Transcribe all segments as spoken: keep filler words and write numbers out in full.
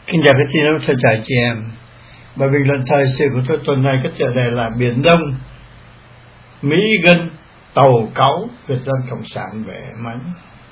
Kính chào các chị em, chào chị em. Bài bình luận thời sự của tôi tuần này có tựa đề là Biển Đông, Mỹ gân tàu cáu Việt Dân Cộng sản về mánh.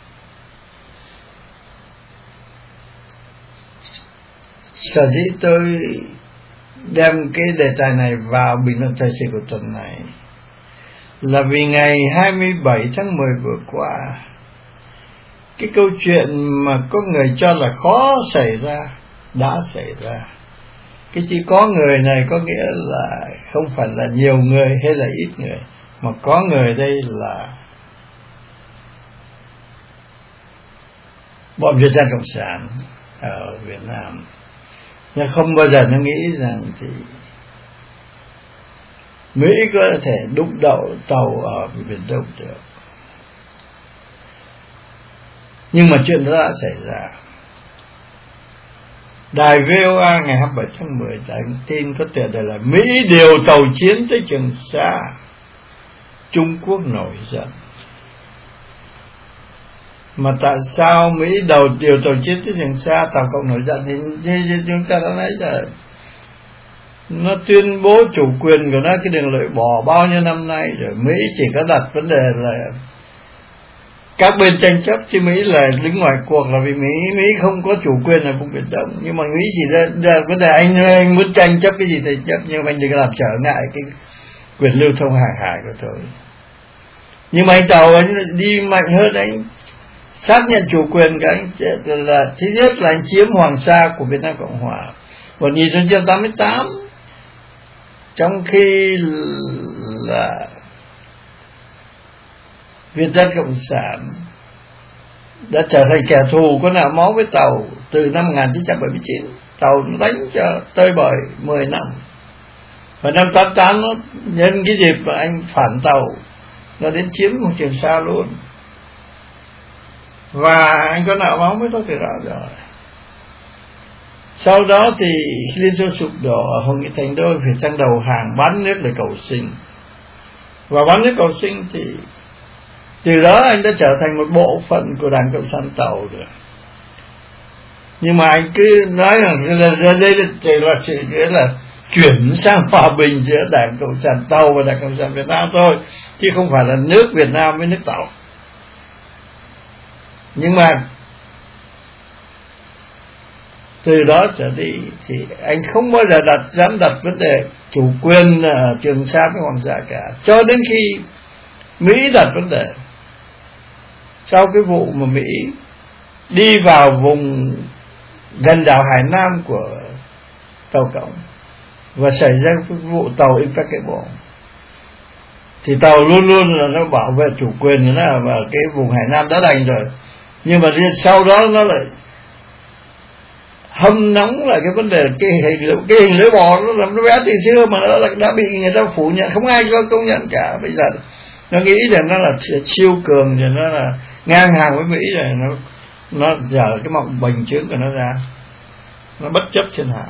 Sở dĩ tôi đem cái đề tài này vào bình luận thời sự của tuần này là vì ngày hai mươi bảy tháng mười vừa qua, cái câu chuyện mà có người cho là khó xảy ra đã xảy ra. Cái chỉ có người này có nghĩa là không phải là nhiều người hay là ít người, mà có người đây là bọn Việt Dân Cộng sản ở Việt Nam. Nhưng không bao giờ nó nghĩ rằng thì Mỹ có thể đụng đậu tàu ở Biển Đông được. Nhưng mà chuyện đó đã xảy ra. Đài vê o a ngày hai mươi bảy tháng mười đăng tin có tựa đề là Mỹ điều tàu chiến tới Trường Sa, Trung Quốc nổi giận. Mà tại sao Mỹ đầu điều tàu chiến tới Trường Sa, Tàu Cộng nổi giận? Thì như chúng ta đã nói là nó tuyên bố chủ quyền của nó, cái đường lưỡi bò bao nhiêu năm nay rồi. Mỹ chỉ có đặt vấn đề là các bên tranh chấp, chứ Mỹ là đứng ngoài cuộc là vì Mỹ Mỹ không có chủ quyền ở vùng Biển Đông. Nhưng mà Mỹ chỉ ra, ra vấn đề anh, anh muốn tranh chấp cái gì thì chấp, nhưng mà anh đừng làm trở ngại cái quyền lưu thông hàng hải của tôi. Nhưng mà anh tàu anh đi mạnh hơn, anh xác nhận chủ quyền của anh là thứ nhất là anh chiếm Hoàng Sa của Việt Nam Cộng Hòa một nghìn chín trăm tám mươi tám, trong khi là Việt Dân Cộng sản đã trở thành kẻ thù có nợ máu với tàu từ năm một nghìn chín trăm bảy mươi chín. Tàu nó đánh cho tơi bời mười năm. Và năm tám mươi tám nó nhân cái dịp mà anh phản tàu, nó đến chiếm một Trường Sa luôn. Và anh có nợ máu với tôi từ đó rồi. Sau đó thì Liên Xô sụp đổ, ở Hội nghị Thành Đô phải sang đầu hàng bán nước để cầu sinh. Và bán nước cầu sinh thì từ đó anh đã trở thành một bộ phận của Đảng Cộng sản Tàu rồi. Nhưng mà anh cứ nói rằng là đây là chỉ là sự nghĩa là chuyển sang hòa bình giữa Đảng Cộng sản Tàu và Đảng Cộng sản Việt Nam thôi, chứ không phải là nước Việt Nam với nước Tàu. Nhưng mà từ đó trở đi thì anh không bao giờ đặt dám đặt vấn đề chủ quyền ở Trường Sa với Hoàng Sa cả, cho đến khi Mỹ đặt vấn đề. Sau cái vụ mà Mỹ đi vào vùng gần đảo Hải Nam của tàu Cộng và xảy ra cái vụ tàu Impeccable, thì tàu luôn luôn là nó bảo vệ chủ quyền của nó và cái vùng Hải Nam đã đành rồi. Nhưng mà sau đó nó lại hâm nóng là cái vấn đề cái hình cái hình lưỡi bò nó làm nó vẽ từ xưa mà nó là đã bị người ta phủ nhận, không ai có công nhận cả. Bây giờ nó nghĩ rằng nó là siêu cường, rồi nó là ngang hàng với Mỹ, rồi nó nó dở cái mộng bành trướng của nó ra, nó bất chấp thiên hạ.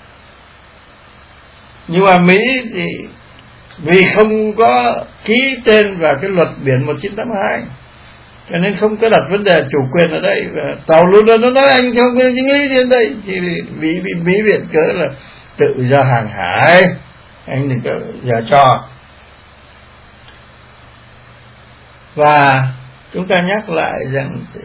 Nhưng mà Mỹ thì vì không có ký tên vào cái luật biển một nghìn chín trăm tám mươi hai, cho nên không có đặt vấn đề chủ quyền ở đây. Và tàu luôn đó nó nói anh không có nghĩ đến đây, chỉ vì Mỹ bị Mỹ viện cớ là tự do hàng hải, anh đừng có giờ cho. Và chúng ta nhắc lại rằng thì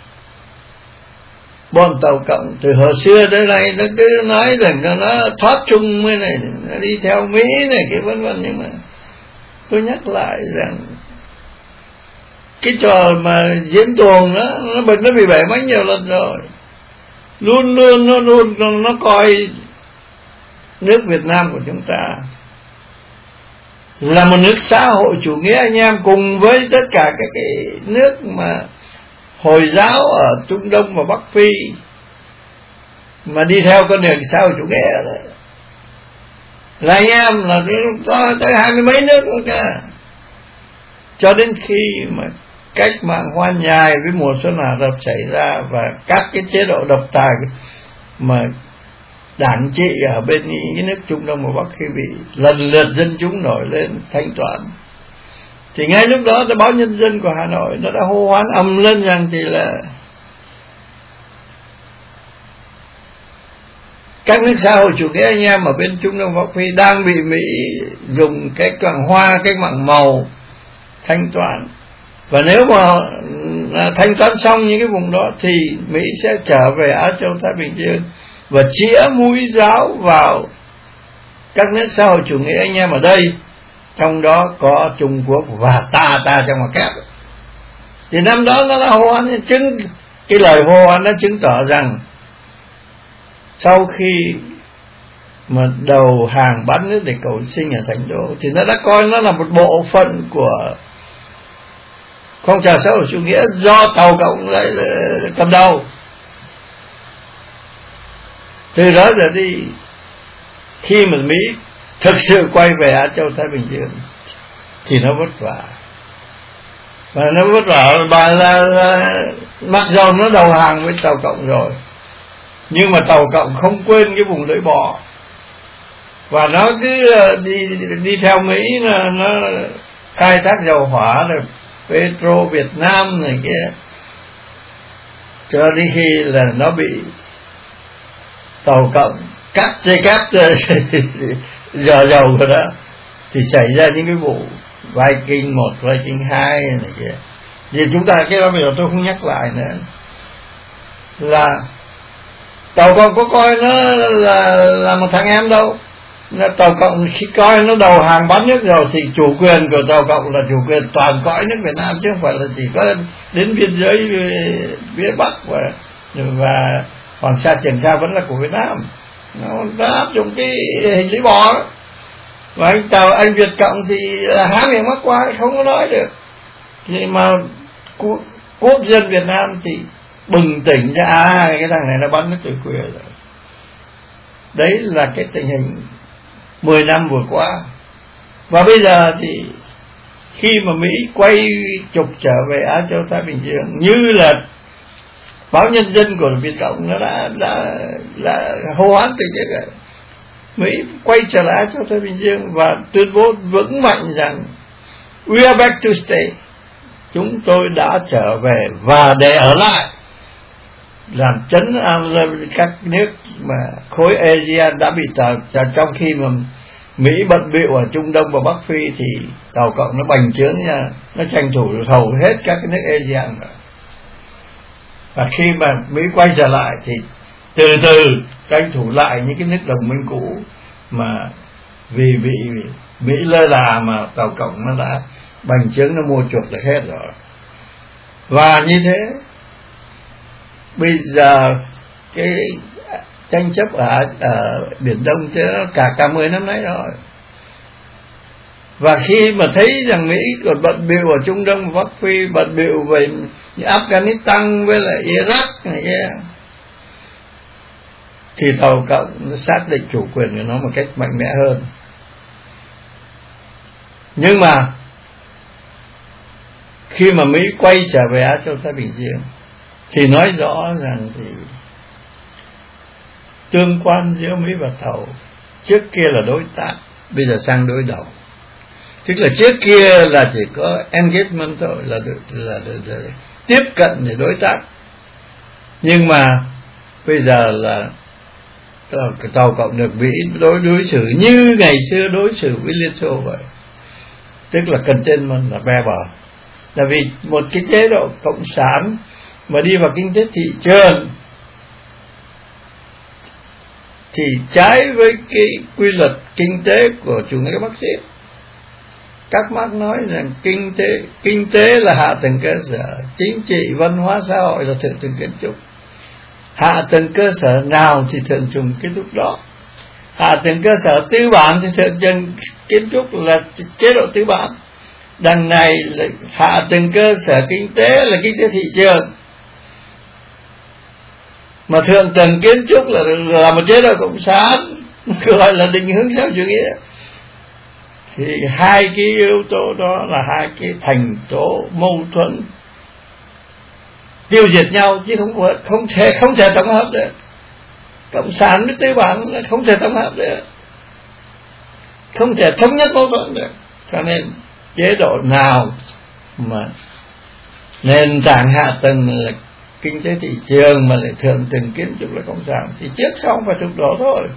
bọn tàu Cộng từ hồi xưa tới nay nó cứ nói rằng nó, nó thoát chung mới này, nó đi theo Mỹ này, cái vân vân. Nhưng mà tôi nhắc lại rằng cái trò mà diễn tuồng đó nó bị nó bị bể máy nhiều lần rồi. Luôn luôn nó luôn nó, nó coi nước Việt Nam của chúng ta là một nước xã hội chủ nghĩa anh em, cùng với tất cả các cái nước mà Hồi giáo ở Trung Đông và Bắc Phi mà đi theo con đường xã hội chủ nghĩa đó, là anh em là có tới hai mươi mấy nước nữa cả. Cho đến khi mà cách mạng Hoa Nhài với mùa xuân Ả Rập xảy ra và các cái chế độ độc tài mà đảng trị ở bên những nước Trung Đông và Bắc khi bị lần lượt dân chúng nổi lên thanh toán, thì ngay lúc đó báo Nhân dân của Hà Nội nó đã hô hoán ầm lên rằng thì là các nước xã hội chủ nghĩa anh em ở bên Trung Đông Bắc Phi đang bị Mỹ dùng cái quảng hoa, cái mạng màu thanh toán. Và nếu mà thanh toán xong những cái vùng đó thì Mỹ sẽ trở về Á Châu Thái Bình Dương và chĩa mũi giáo vào các nước xã hội chủ nghĩa anh em ở đây, trong đó có Trung Quốc và ta ta trong một kép. Thì năm đó nó là hô hoán, chứng cái lời hô hoán nó chứng tỏ rằng sau khi mà đầu hàng bán nước để cầu sinh ở Thành Đô thì nó đã coi nó là một bộ phận của phong trào xã hội chủ nghĩa do Tàu Cộng lại cầm đầu. Từ đó giờ đi, khi mà Mỹ thực sự quay về Á Châu Thái Bình Dương thì nó vất vả, và nó vất vả và là, là mặc dù nó đầu hàng với Tàu Cộng rồi, nhưng mà Tàu Cộng không quên cái vùng lưỡi bò, và nó cứ đi đi theo Mỹ, nó, nó khai thác dầu hỏa rồi Petro Việt Nam này kia, cho đến khi là nó bị Tàu Cộng cắt dây cáp giờ dầu rồi đó, thì xảy ra những cái vụ Viking một, Viking hai này kia. Vì chúng ta cái đó bây giờ tôi không nhắc lại nữa, là Tàu Cộng có coi nó là là một thằng em đâu. Tàu Cộng khi coi nó đầu hàng bán nước rồi thì chủ quyền của Tàu Cộng là chủ quyền toàn cõi nước Việt Nam, chứ không phải là chỉ có đến biên giới phía Bắc và và Hoàng Sa Trường Sa vẫn là của Việt Nam. Nó áp dụng cái hình lý bò đó. Và anh Tàu anh Việt Cộng thì há miệng mắc qua không có nói được. Thì mà quốc dân Việt Nam thì bừng tỉnh ra, à cái thằng này nó bán nước chủ quyền rồi. Đấy là cái tình hình mười năm vừa qua. Và bây giờ thì khi mà Mỹ quay trục trở về Á Châu Thái Bình Dương, như là báo Nhân dân của Việt Cộng nó đã đã là hô hoán từ trước, Mỹ quay trở lại Á Châu Thái Bình Dương và tuyên bố vững mạnh rằng we are back to stay, chúng tôi đã trở về và để ở lại, làm chấn an các nước mà khối ASEAN đã bị tờ, trong khi mà Mỹ bận bịu ở Trung Đông và Bắc Phi thì Tàu Cộng nó bành trướng nha, nó tranh thủ hầu hết các cái nước ASEAN. Và khi mà Mỹ quay trở lại thì từ từ tranh thủ lại những cái nước đồng minh cũ mà vì bị Mỹ lơ là mà Tàu Cộng nó đã bành trướng, nó mua chuộc được hết rồi. Và như thế bây giờ cái tranh chấp ở, ở Biển Đông thế nó cả cả mười năm nay rồi. Và khi mà thấy rằng Mỹ còn bận bịu ở Trung Đông và Bắc Phi, bận bịu về Afghanistan với lại Iraq này kia, thì Tàu Cộng nó xác định chủ quyền của nó một cách mạnh mẽ hơn. Nhưng mà khi mà Mỹ quay trở về Á Châu Thái Bình Dương thì nói rõ rằng thì tương quan giữa Mỹ và Tàu trước kia là đối tác, bây giờ sang đối đầu. Tức là trước kia là chỉ có engagement thôi, là, là, là, là tiếp cận để đối tác, nhưng mà bây giờ là Tàu Cộng được Mỹ đối đối xử như ngày xưa đối xử với Liên Xô vậy, tức là containment, là be bờ. Là vì một cái chế độ cộng sản mà đi vào kinh tế thị trường thì trái với cái quy luật kinh tế của chủ nghĩa Marxist. Các Marx nói rằng kinh tế kinh tế là hạ tầng cơ sở, chính trị, văn hóa, xã hội là thượng tầng kiến trúc. Hạ tầng cơ sở nào thì thượng tầng kiến trúc đó. Hạ tầng cơ sở tư bản thì thượng tầng kiến trúc là chế độ tư bản. Đằng này là hạ tầng cơ sở kinh tế là kinh tế thị trường, mà thượng tầng kiến trúc là là một chế độ cộng sản, gọi là định hướng xã hội chủ nghĩa. Thì hai cái yếu tố đó là hai cái thành tố mâu thuẫn tiêu diệt nhau, chứ không không thể không thể tổng hợp được. Cộng sản với tư bản là không thể tổng hợp được, không thể thống nhất mâu thuẫn được. Cho nên chế độ nào mà nền tảng hạ tầng là kinh tế thị trường mà lại thường từng kiến trúc là cộng sản thì trước sau phải sụp đổ thôi.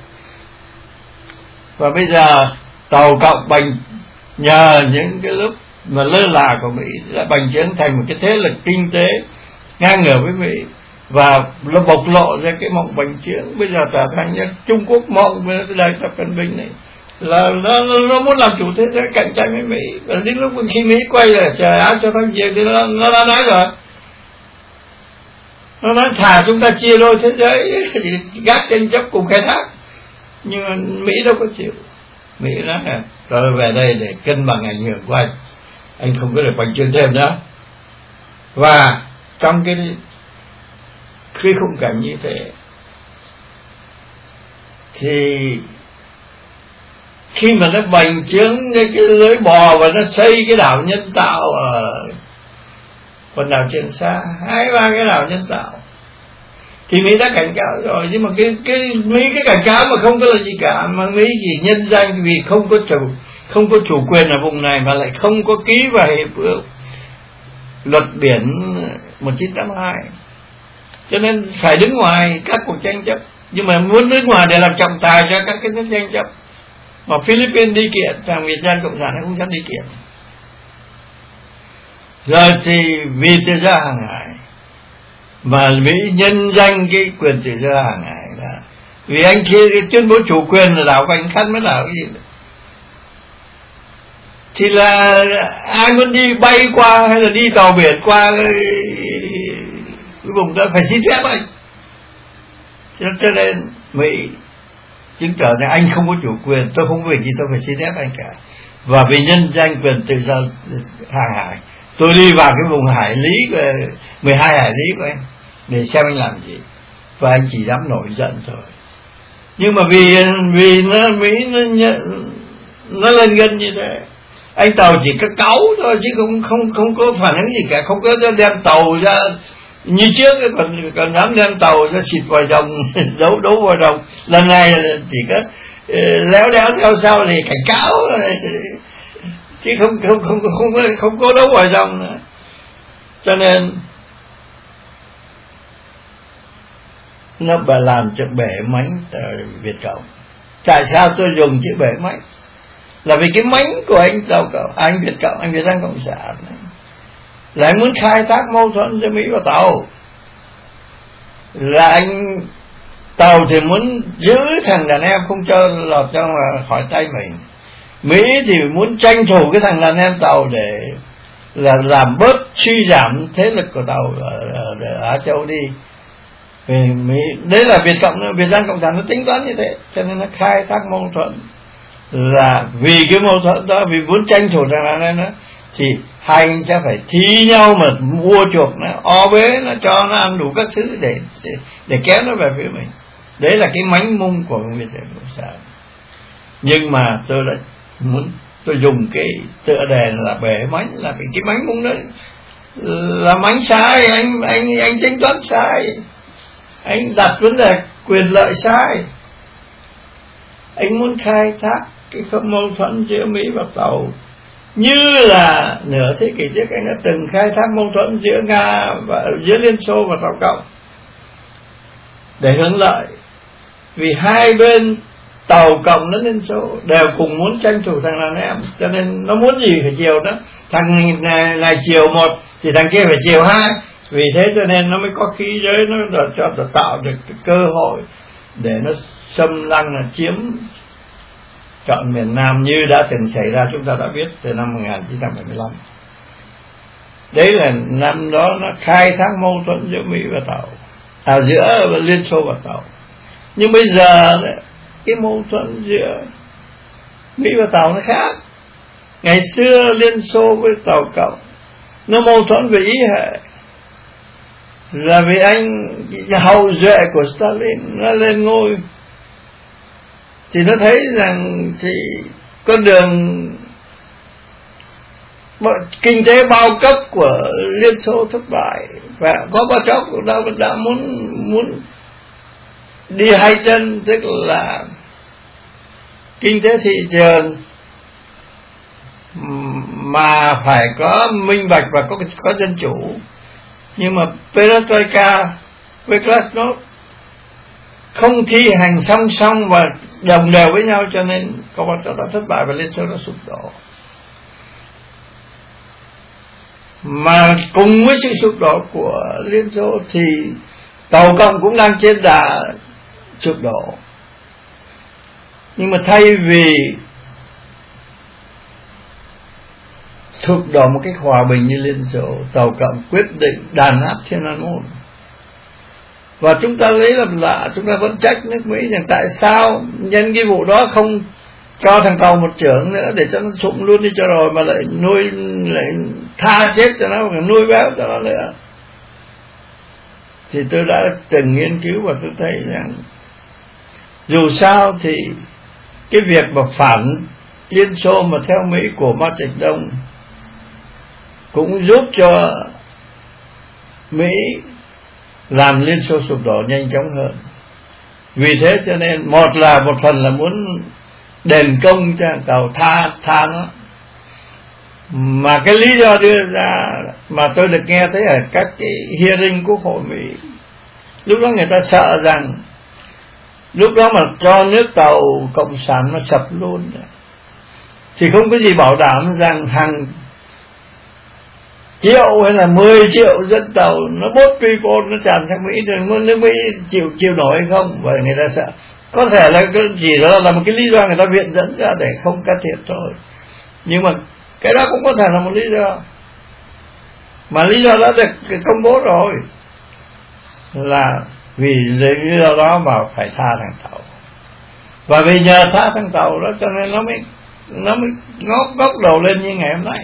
Và bây giờ tàu cộng bành nhờ những cái lúc mà lơ là của Mỹ đã bành trướng thành một cái thế lực kinh tế ngang ngửa với Mỹ, và nó bộc lộ ra cái mộng bành trướng. Bây giờ trở thành như Trung Quốc mộng với đời Tập Cận Bình này là nó, nó muốn làm chủ thế giới, cạnh tranh với Mỹ. Và đến lúc khi Mỹ quay lại trời áo cho thằng gì thì nó, nó đã nói rồi, nó nói thà chúng ta chia đôi thế giới gác tranh chấp cùng khai thác. Nhưng mà Mỹ đâu có chịu. Mỹ nói là tôi về đây để cân bằng ảnh hưởng của anh, anh không có được bành trướng thêm nữa. Và trong cái cái khung cảnh như thế thì khi mà nó bành trướng cái, cái lưới bò và nó xây cái đảo nhân tạo ở quần đảo Trường Sa, hai ba cái đảo nhân tạo, thì Mỹ đã cảnh cáo rồi. Nhưng mà cái cái Mỹ cái cảnh cáo mà không có là gì cả, mà Mỹ chỉ nhân danh vì không có chủ không có chủ quyền ở vùng này mà lại không có ký vào hiệp ước luật biển một chín tám hai, cho nên phải đứng ngoài các cuộc tranh chấp. Nhưng mà muốn đứng ngoài để làm trọng tài cho các cái nước tranh chấp. Mà Philippines đi kiện, thằng Việt Nam Cộng sản nó không dám đi kiện. Rồi thì vì tự do hàng hải mà Mỹ nhân danh cái quyền tự do hàng hải là vì anh kia cái tuyên bố chủ quyền là đảo Vành Khăn mới đảo cái gì nữa. Thì là ai muốn đi bay qua hay là đi tàu biển qua cái vùng đó phải xin phép anh. Cho nên Mỹ chứng tỏ là anh không có chủ quyền, tôi không có việc gì tôi phải xin phép anh cả. Và vì nhân danh quyền tự do hàng hải, tôi đi vào cái vùng hải lý mười hai hải lý của anh để xem anh làm gì, và anh chỉ dám nổi giận thôi. Nhưng mà vì vì nó Mỹ nó nó lên gân như thế, anh tàu chỉ có cáu thôi chứ không không không có phản ứng gì cả, không có đem tàu ra như trước, còn còn dám đem tàu ra xịt vòi rồng đấu đấu vòi rồng. Lần này chỉ có léo đéo theo sau thì cảnh cáo chứ không không không không có không có đấu vòi rồng nữa. Cho nên nó bà làm cho bể mánh Việt Cộng. Tại sao tôi dùng chữ bể mánh? Là vì cái mánh của anh tàu cộng, anh Việt Cộng, anh Việt Nam Cộng sản này, là anh muốn khai thác mâu thuẫn giữa Mỹ và tàu. Là anh tàu thì muốn giữ thằng đàn em không cho lọt cho khỏi tay mình. Mỹ thì muốn tranh thủ cái thằng đàn em tàu để là làm bớt suy giảm thế lực của tàu ở, ở, ở Á Châu đi. Vì Mỹ, đấy là Việt Cộng, Việt Nam Cộng sản nó tính toán như thế, cho nên nó khai thác mâu thuẫn. Là vì cái mâu thuẫn đó, vì muốn tranh thủ thằng đàn em đó, thì hai anh sẽ phải thi nhau mà mua chuộc nó, o bế nó, cho nó ăn đủ các thứ để để, để kéo nó về phía mình. Đấy là cái mánh mung của Việt Nam Cộng sản. Nhưng mà tôi đã muốn tôi dùng cái tựa đề là bể mánh, là vì cái mánh mung đó là mánh sai, anh anh anh tính toán sai, anh đặt vấn đề quyền lợi sai. Anh muốn khai thác cái không mâu thuẫn giữa Mỹ và tàu như là nửa thế kỷ trước anh đã từng khai thác mâu thuẫn giữa Nga và giữa Liên Xô và tàu cộng để hưởng lợi. Vì hai bên tàu cộng lẫn Liên Xô đều cùng muốn tranh thủ thằng đàn em, cho nên nó muốn gì phải chiều đó. Thằng này, này chiều một thì thằng kia phải chiều hai. Vì thế cho nên nó mới có khí giới, nó cho nó tạo được cái cơ hội để nó xâm lăng, là chiếm trọn miền Nam như đã từng xảy ra, chúng ta đã biết từ năm một nghìn chín trăm bảy mươi lăm. Đấy là năm đó nó khai thác mâu thuẫn giữa Mỹ và tàu, à giữa Liên Xô và tàu. Nhưng bây giờ cái mâu thuẫn giữa Mỹ và tàu nó khác. Ngày xưa Liên Xô với tàu cộng nó mâu thuẫn về ý hệ, là vì anh hậu duệ của Stalin nó lên ngôi thì nó thấy rằng thì con đường kinh tế bao cấp của Liên Xô thất bại, và có bao chóc cũng đã, đã muốn muốn đi hai chân, tức là kinh tế thị trường mà phải có minh bạch và có có dân chủ, Nhưng mà perestroika với glasnost không thi hành song song và đồng đều với nhau, cho nên Cộng hòa đã thất bại và Liên Xô đã sụp đổ. Mà cùng với sự sụp đổ của Liên Xô thì Tàu Cộng cũng đang trên đà sụp đổ. Nhưng mà thay vì sụp đổ một cách hòa bình như Liên Xô, Tàu Cộng quyết định đàn áp Thiên An Môn. Và chúng ta lấy làm lạ, chúng ta vẫn trách nước Mỹ rằng tại sao nhân cái vụ đó không cho thằng Tàu một chưởng nữa để cho nó sụm luôn đi cho rồi, mà lại nuôi, lại tha chết cho nó, nuôi béo cho nó nữa. Thì tôi đã từng nghiên cứu và tôi thấy rằng dù sao thì cái việc mà phản Liên Xô mà theo Mỹ của Mao Trạch Đông cũng giúp cho Mỹ làm Liên Xô sụp đổ nhanh chóng hơn. Vì thế cho nên một là một phần là muốn đền công cho Tàu, tha tha nó. Mà cái lý do đưa ra mà tôi được nghe thấy ở các cái hearing của Hội Mỹ, lúc đó người ta sợ rằng lúc đó mà cho nước Tàu Cộng sản nó sập luôn thì không có gì bảo đảm rằng hàng triệu hay là mười triệu dân Tàu nó bốt people nó tràn sang Mỹ, rồi nước Mỹ chịu chịu nổi hay không. Vậy người ta sợ, có thể là cái gì đó là một cái lý do người ta viện dẫn ra để không can thiệp thôi, nhưng mà cái đó cũng có thể là một lý do. Mà lý do đã được công bố rồi, là vì lý do đó mà phải tha thằng Tàu, và vì nhờ tha thằng Tàu đó cho nên nó mới nó mới ngóc ngóc đầu lên như ngày hôm nay.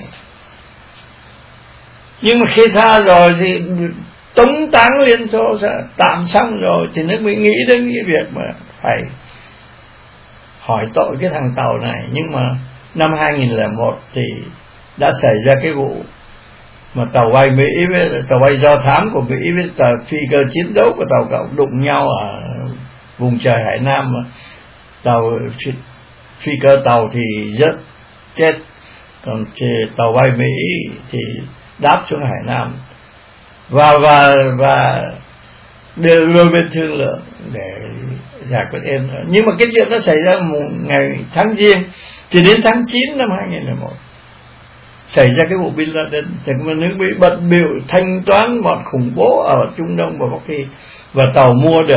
Nhưng mà khi tha rồi thì tống táng Liên Xô sẽ tạm xong rồi, thì nước Mỹ nghĩ đến cái việc mà phải hỏi tội cái thằng Tàu này. Nhưng mà năm hai nghìn lẻ một thì đã xảy ra cái vụ mà tàu bay Mỹ với tàu bay do thám của Mỹ với tàu phi cơ chiến đấu của Tàu Cộng đụng nhau ở vùng trời Hải Nam. Mà tàu phi, phi cơ tàu thì rất chết, còn tàu bay Mỹ thì đáp xuống Hải Nam và và và đưa đôi bên thương lượng để giải quyết êm. Nhưng mà cái chuyện đó xảy ra một ngày tháng Giêng, thì đến tháng chín năm hai nghìn lẻ một xảy ra cái vụ Bin Laden, thì nước Mỹ bận bịu thanh toán bọn khủng bố ở Trung Đông và Bắc Phi, và tàu mua được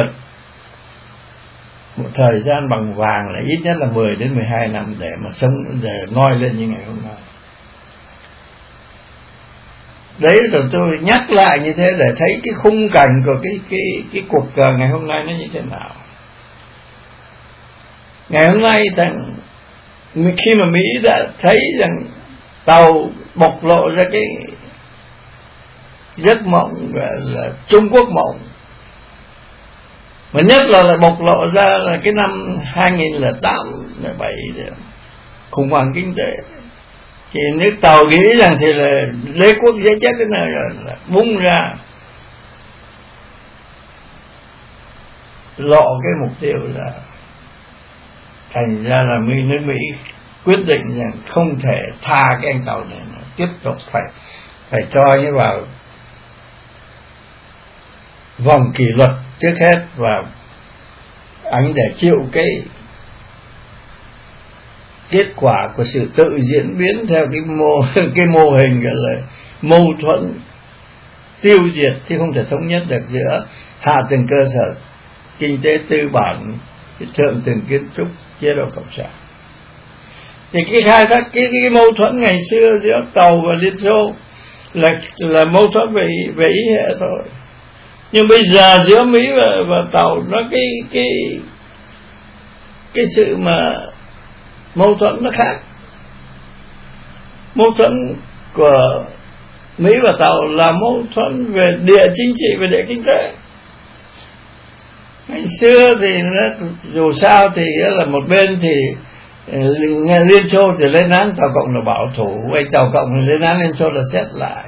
một thời gian bằng vàng là ít nhất là mười đến mười hai năm để mà sống, để ngoi lên như ngày hôm nay. Đấy rồi tôi nhắc lại như thế để thấy cái khung cảnh của cái cái cái cuộc cờ ngày hôm nay nó như thế nào. Ngày hôm nay thằng khi mà Mỹ đã thấy rằng Tàu bộc lộ ra cái giấc mộng là Trung Quốc mộng, mà nhất là lại bộc lộ ra là cái năm hai nghìn lẻ tám lẻ bảy khủng hoảng kinh tế, thì nước Tàu nghĩ rằng thì là đế quốc dễ chết cái này rồi là bung ra lộ cái mục tiêu là thành ra là nước Mỹ quyết định rằng không thể tha cái anh Tàu này nữa, tiếp tục phải phải cho như vào vòng kỷ luật trước hết, và anh để chịu cái kết quả của sự tự diễn biến theo cái mô cái mô hình gọi là mâu thuẫn tiêu diệt, chứ không thể thống nhất được giữa hạ tầng cơ sở kinh tế tư bản, thượng tầng kiến trúc chế độ cộng sản. Thì cái khai thác cái, cái, cái mâu thuẫn ngày xưa giữa Tàu và Liên Xô là là mâu thuẫn về về ý hệ thôi, nhưng bây giờ giữa Mỹ và, và Tàu nó cái cái cái sự mà mâu thuẫn nó khác. Mâu thuẫn của Mỹ và Tàu là mâu thuẫn về địa chính trị, về địa kinh tế. Ngày xưa thì nó, dù sao thì là một bên thì Liên Xô thì lên án Tàu Cộng là bảo thủ, anh Tàu Cộng lên án Liên Xô là xét lại,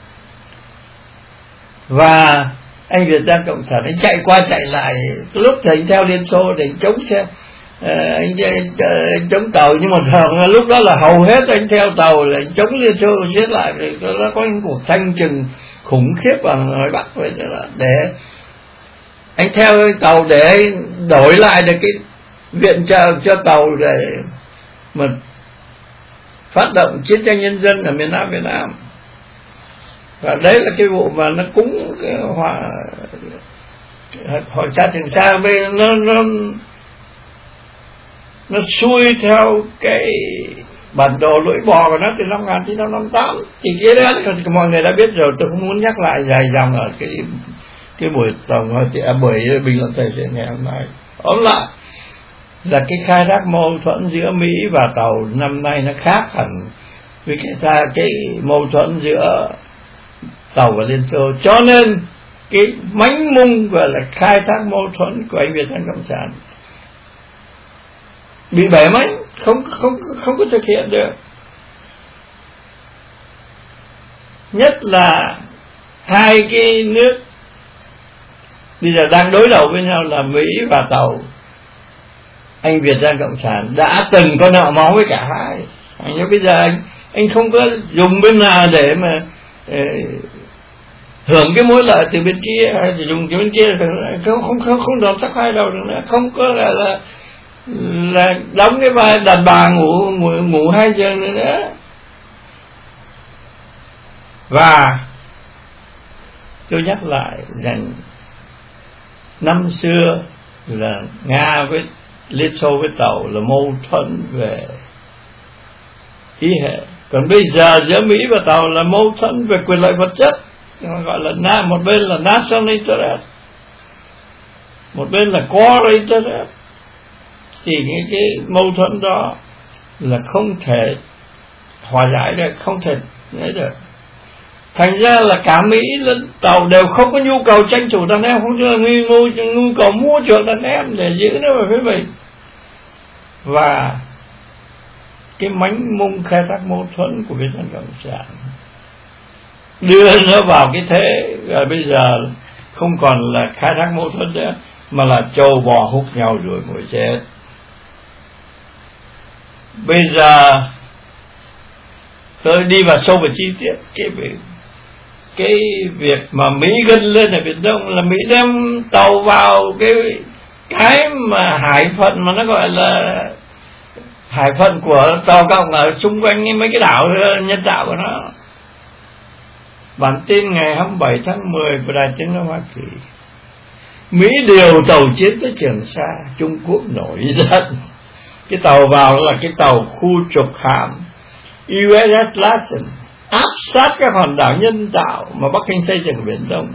và anh Việt Nam Cộng sản anh chạy qua chạy lại, lúc thì anh theo Liên Xô để anh chống xe à, anh, anh, anh chống Tàu, nhưng mà thường lúc đó là hầu hết anh theo Tàu là anh chống Liên Xô xét lại. Nó có những cuộc thanh trừng khủng khiếp ở ngoài Bắc vậy đó, để anh theo tàu để đổi lại được cái viện trợ cho tàu để mà phát động chiến tranh nhân dân ở miền Nam Việt Nam. Và đấy là cái vụ mà nó cúng cái hòa Hoàng Sa Trường Sa, bây nó nó nó xuôi theo cái bản đồ lưỡi bò của nó từ năm một nghìn chín trăm năm mươi tám. Thì cái đó thì mọi người đã biết rồi, tôi không muốn nhắc lại dài dòng ở cái cái buổi tổng à, buổi bình luận thời sự ngày hôm nay. Tóm lại là cái khai thác mâu thuẫn giữa Mỹ và tàu năm nay nó khác hẳn với cái ra cái mâu thuẫn giữa tàu và Liên Xô, cho nên cái mánh mung gọi là khai thác mâu thuẫn của anh Việt Nam Cộng sản bị bể mánh, không không không có thực hiện được. Nhất là hai cái nước bây giờ đang đối đầu với nhau là Mỹ và tàu, anh Việt Nam Cộng sản đã từng có nợ máu với cả hai. Anh nói bây giờ anh anh không có dùng bên nào để mà eh, hưởng cái mối lợi từ bên kia, hay dùng cái bên kia không không không không đòn sắc hai đầu được nữa, không có là là là đóng cái vai đàn bà ngủ ngủ, ngủ hai giường nữa nữa. Và tôi nhắc lại rằng năm xưa là Nga với Liên Xô với tàu là mâu thuẫn về ý hệ, còn bây giờ giữa Mỹ và tàu là mâu thuẫn về quyền lợi vật chất, gọi là na một bên là national interest, một bên là core interest. Thì cái, cái mâu thuẫn đó là không thể hòa giải được, không thể đấy được. Thành ra là cả Mỹ lẫn tàu đều không có nhu cầu tranh thủ đàn em, không có nhu, nhu cầu mua chuộc đàn em để giữ nó vào phía mình. Và cái mánh mung khai thác mâu thuẫn của Việt Nam Cộng sản đưa nó vào cái thế và bây giờ không còn là khai thác mâu thuẫn nữa, mà là trâu bò hút nhau rồi ngồi chết. Bây giờ tôi đi vào sâu vào chi tiết cái việc cái việc mà Mỹ gân lên ở Biển Đông là Mỹ đem tàu vào cái cái mà hải phận mà nó gọi là hải phận của tàu cộng ở xung quanh mấy cái đảo nhân tạo của nó. Bản tin ngày hai mươi bảy tháng mười của Đài Tiếng nói Hoa Kỳ, Mỹ điều tàu chiến tới Trường Sa, Trung Quốc nổi giận. Cái tàu vào là cái tàu khu trục hạm u ét ét Lassen, áp sát các hòn đảo nhân tạo mà Bắc Kinh xây dựng ở Biển Đông.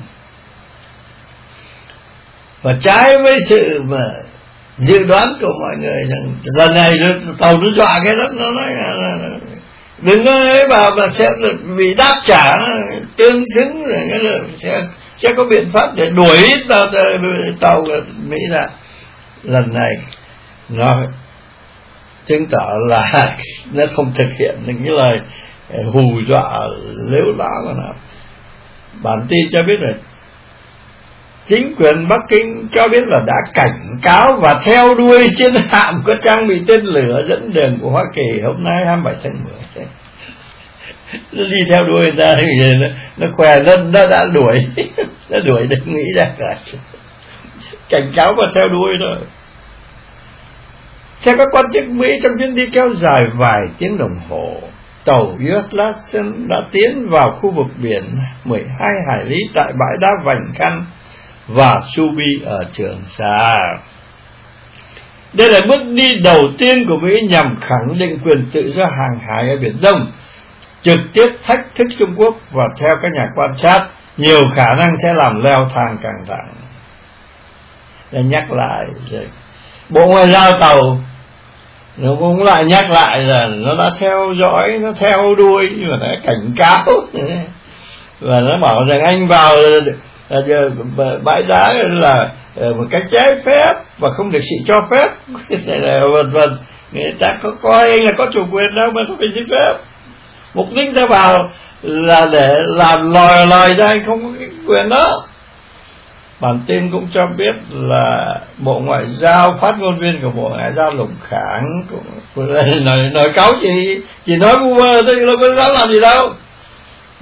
Và trái với sự mà dự đoán của mọi người rằng lần này tàu nó dọa cái đất, nó nói là đừng có ấy vào mà sẽ bị đáp trả tương xứng, rồi sẽ sẽ có biện pháp để đuổi tàu tàu Mỹ ra. Lần này nó chứng tỏ là nó không thực hiện những cái lời hù dọa lếu láo của nó. Bản tin cho biết là chính quyền Bắc Kinh cho biết là đã cảnh cáo và theo đuôi chiến hạm có trang bị tên lửa dẫn đường của Hoa Kỳ hôm nay hai mươi bảy tháng mười. Nó đi theo đuôi người ta thì nó, nó khoe nó, nó đã đuổi nó đuổi được Mỹ ra cả. Cảnh cáo và theo đuôi thôi. Theo các quan chức Mỹ, trong chuyến đi kéo dài vài tiếng đồng hồ, tàu u ét Lassen đã tiến vào khu vực biển mười hai hải lý tại bãi đá Vành Khăn và Subi ở Trường Sa. Đây là bước đi đầu tiên của Mỹ nhằm khẳng định quyền tự do hàng hải ở Biển Đông, trực tiếp thách thức Trung Quốc, và theo các nhà quan sát, nhiều khả năng sẽ làm leo thang căng thẳng. Để nhắc lại, Bộ Ngoại giao tàu nó cũng lại nhắc lại là nó đã theo dõi, nó theo đuôi và nó cảnh cáo và nó bảo rằng anh vào bãi đá là một cách trái phép và không được sự cho phép, vân vân. Người ta có coi anh là có chủ quyền đâu mà không phải xin phép. Mục đích ta vào là để làm lòi lòi ra, anh không có cái quyền đó. Bản tin cũng cho biết là Bộ Ngoại giao, phát ngôn viên của Bộ Ngoại giao Lục Khảng cũng nói, nói cáo chị chị nói vu vơ, tôi đâu có dám làm gì đâu.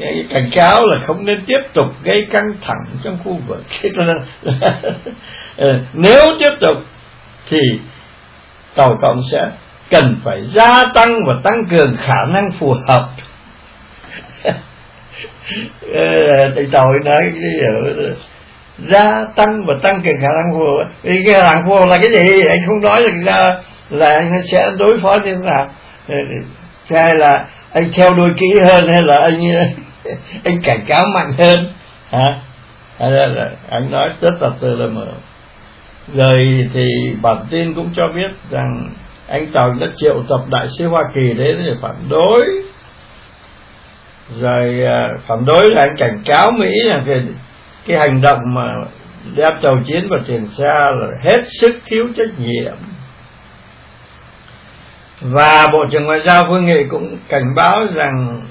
cái cảnh cáo là không nên tiếp tục gây căng thẳng trong khu vực. Nếu tiếp tục thì Tàu Cộng sẽ cần phải gia tăng và tăng cường khả năng phù hợp. Tàu nói cái gia tăng và tăng cường khả năng phù hợp. Vì cái khả năng phù hợp là cái gì? Anh không nói được ra là anh sẽ đối phó như thế nào, hay là anh theo đuôi kỹ hơn, hay là anh anh cảnh cáo mạnh hơn hả? Hay là anh nói rất là từ là mở. Rồi thì bản tin cũng cho biết rằng anh Tàu đã triệu tập đại sứ Hoa Kỳ đến để phản đối. Rồi phản đối là anh cảnh cáo Mỹ là cái, cái hành động mà đem tàu chiến vào Trường Sa là hết sức thiếu trách nhiệm. Và Bộ trưởng Ngoại giao Vương Nghị cũng cảnh báo rằng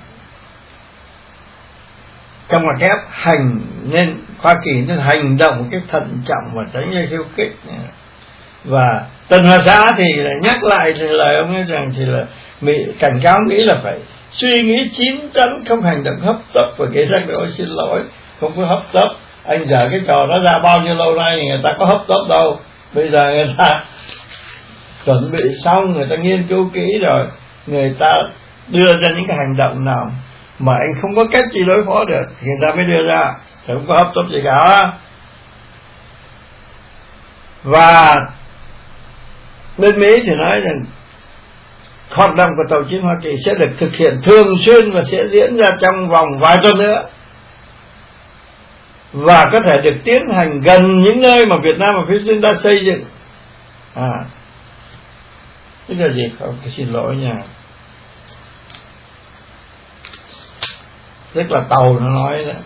trong ngoặc kép hành nên Hoa Kỳ nên hành động một cách thận trọng và tránh gây khiêu khích. Và Tân Hoa Xã thì nhắc lại thì lời ông ấy rằng thì là Mỹ cảnh cáo Mỹ là phải suy nghĩ chín chắn, không hành động hấp tấp và kể ra ôi xin lỗi, không có hấp tấp. Anh dở cái trò đó ra bao nhiêu lâu nay người ta có hấp tấp đâu. Bây giờ người ta chuẩn bị xong, người ta nghiên cứu kỹ rồi, người ta đưa ra những cái hành động nào mà anh không có cách gì đối phó được thì người ta mới đưa ra, thì không có hấp tấp gì cả. Và bên Mỹ thì nói rằng hoạt động của tàu chiến Hoa Kỳ sẽ được thực hiện thường xuyên và sẽ diễn ra trong vòng vài tuần nữa, và có thể được tiến hành gần những nơi mà Việt Nam và Philippines đã xây dựng. À, tức là gì? Không, xin lỗi nha. Tức là tàu nó nói đó.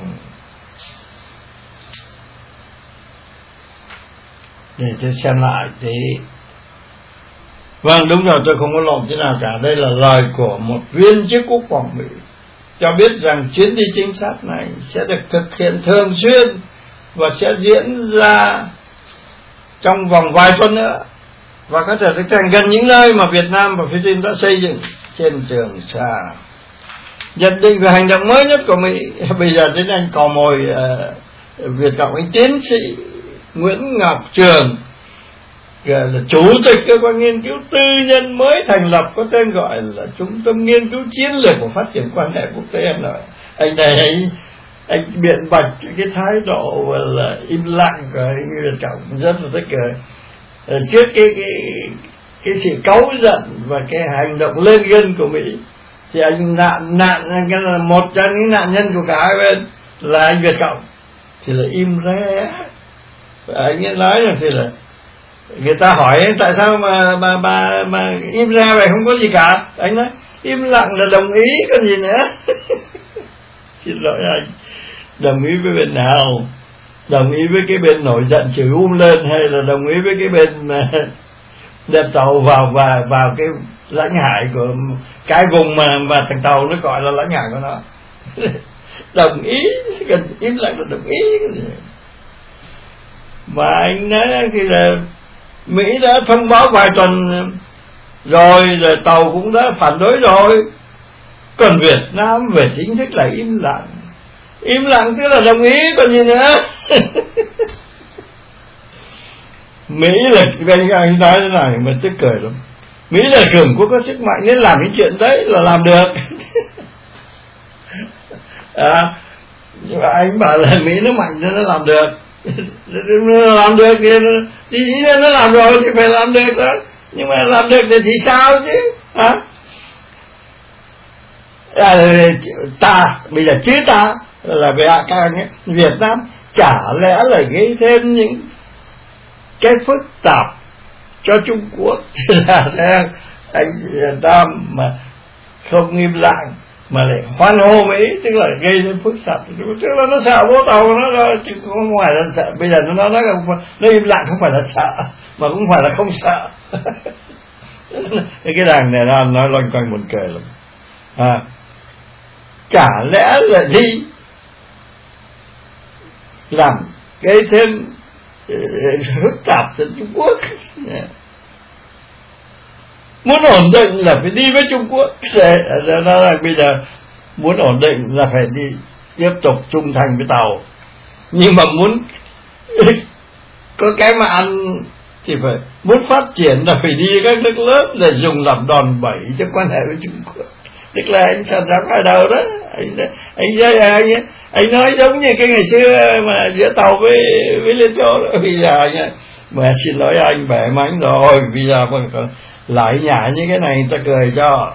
Để tôi xem lại thì vâng, đúng rồi, tôi không có lộn thế nào cả. Đây là lời của một viên chức quốc phòng Mỹ cho biết rằng chuyến đi trinh sát này sẽ được thực hiện thường xuyên và sẽ diễn ra trong vòng vài tuần nữa, và có thể thực hiện gần những nơi mà Việt Nam và Philippines đã xây dựng trên Trường Sa. Nhận định về hành động mới nhất của Mỹ, bây giờ đến anh cò mồi uh, Việt Cộng, anh tiến sĩ Nguyễn Ngọc Trường là chủ tịch cơ quan nghiên cứu tư nhân mới thành lập có tên gọi là Trung tâm Nghiên cứu Chiến lược và Phát triển Quan hệ Quốc tế. Em nói anh này anh, anh biện bạch cái thái độ là im lặng của anh Việt Cộng rất là tích cực trước cái cái cái sự cáu giận và cái hành động lên gân của Mỹ. Thì anh nạn nạn anh, một trong những nạn nhân của cả hai bên là anh Việt Cộng thì là im re. Anh ấy nói là thì là người ta hỏi tại sao mà mà mà mà im ra vậy, không có gì cả. Anh nói im lặng là đồng ý, còn gì nữa. Xin lỗi anh, đồng ý với bên nào? Đồng ý với cái bên nổi giận chửi um lên, hay là đồng ý với cái bên mà đem tàu vào và vào cái lãnh hải của cái vùng mà mà thằng tàu nó gọi là lãnh hải của nó? Đồng ý, cần im lặng là đồng ý cái gì? Mà anh nói thì là Mỹ đã thông báo vài tuần rồi, rồi tàu cũng đã phản đối rồi, còn Việt Nam về chính thức là im lặng. Im lặng tức là đồng ý, còn gì nữa. Mỹ là, anh nói thế này mà tức cười lắm, Mỹ là cường quốc có sức mạnh nên làm những chuyện đấy là làm được. À, nhưng mà anh bảo là Mỹ nó mạnh nên nó làm được. Nó làm được thì ý nó làm rồi thì phải làm được đó. Nhưng mà làm được thì, thì sao chứ hả? À, ta bây giờ chứ ta là về các Việt Nam chả lẽ là gây thêm những cái phức tạp cho Trung Quốc là anh ta mà không im lặng mà lại hoan hô Mỹ, tức là gây nên phức tạp, tức là nó sợ bố tàu nó đó, chứ không phải là sợ. Bây giờ nó nói là nó im lặng không phải là sợ, mà cũng phải là không sợ. Cái đàn này nó nói loanh quanh buồn cười lắm. À, chả lẽ là gì làm gây thêm phức tạp cho Trung Quốc? Muốn ổn định là phải đi với Trung Quốc. Nó là bây giờ muốn ổn định là phải đi tiếp tục trung thành với Tàu, nhưng mà muốn có cái mà ăn thì phải muốn phát triển là phải đi các nước lớn để dùng làm đòn bẩy cho quan hệ với Trung Quốc. Tức là anh Trần Giám Khai Đầu đó, anh anh anh anh nói giống như cái ngày xưa mà giữa Tàu với với Liên Xô đó. Bây giờ nhá, mà xin lỗi anh bẻ mánh rồi, bây giờ mà lại nhả như cái này người ta cười cho.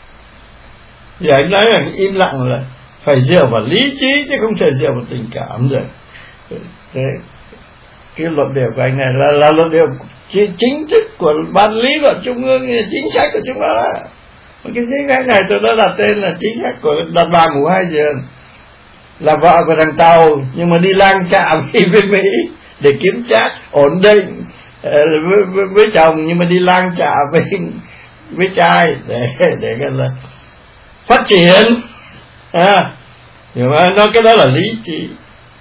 Giờ anh nói là im lặng là phải dựa vào lý trí chứ không thể dựa vào tình cảm rồi. Thế cái luận điệu của anh này là, là luận điệu chính thức của ban lý luận trung ương, chính sách của chúng nó. Cái chính sách này tôi đã đặt tên là chính sách của đàn bà ngủ hai giường, là vợ của thằng Tàu nhưng mà đi lang chạm với Mỹ để kiếm trác ổn định với, với, với chồng, nhưng mà đi lang chạm với với trai để để cái là phát triển à. Nhưng mà nói cái đó là lý trí.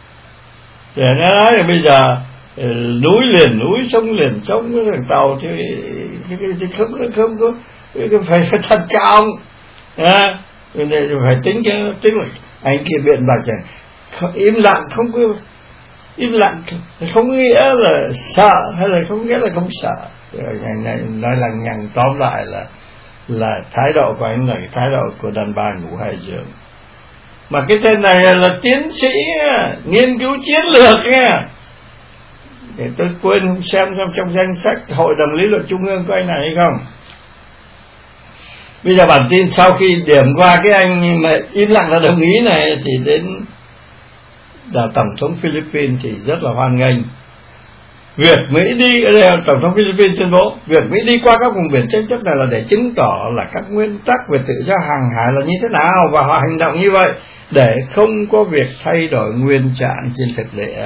Để nó nói là bây giờ núi liền núi, sông liền sông với thằng Tàu thì, thì, thì không không có phải phải thận trọng à, phải tính cái tính là anh kia biện bạch này im lặng, không có im lặng không nghĩa là sợ hay là không nghĩa là không sợ. Anh này nói lằng nhằng, tóm lại là là thái độ của anh là cái thái độ của đàn bà ngủ hai giường. Mà cái tên này là, là tiến sĩ nghiên cứu chiến lược nha. Để tôi quên xem trong, trong danh sách Hội đồng Lý luận Trung ương có anh này hay không. Bây giờ bản tin sau khi điểm qua cái anh mà im lặng là đồng ý này thì đến là Tổng thống Philippines thì rất là hoan nghênh việc Mỹ đi. Tổng thống Philippines tuyên bố việc Mỹ đi qua các vùng biển tranh chấp này là để chứng tỏ là các nguyên tắc về tự do hàng hải là như thế nào, và họ hành động như vậy để không có việc thay đổi nguyên trạng trên thực địa.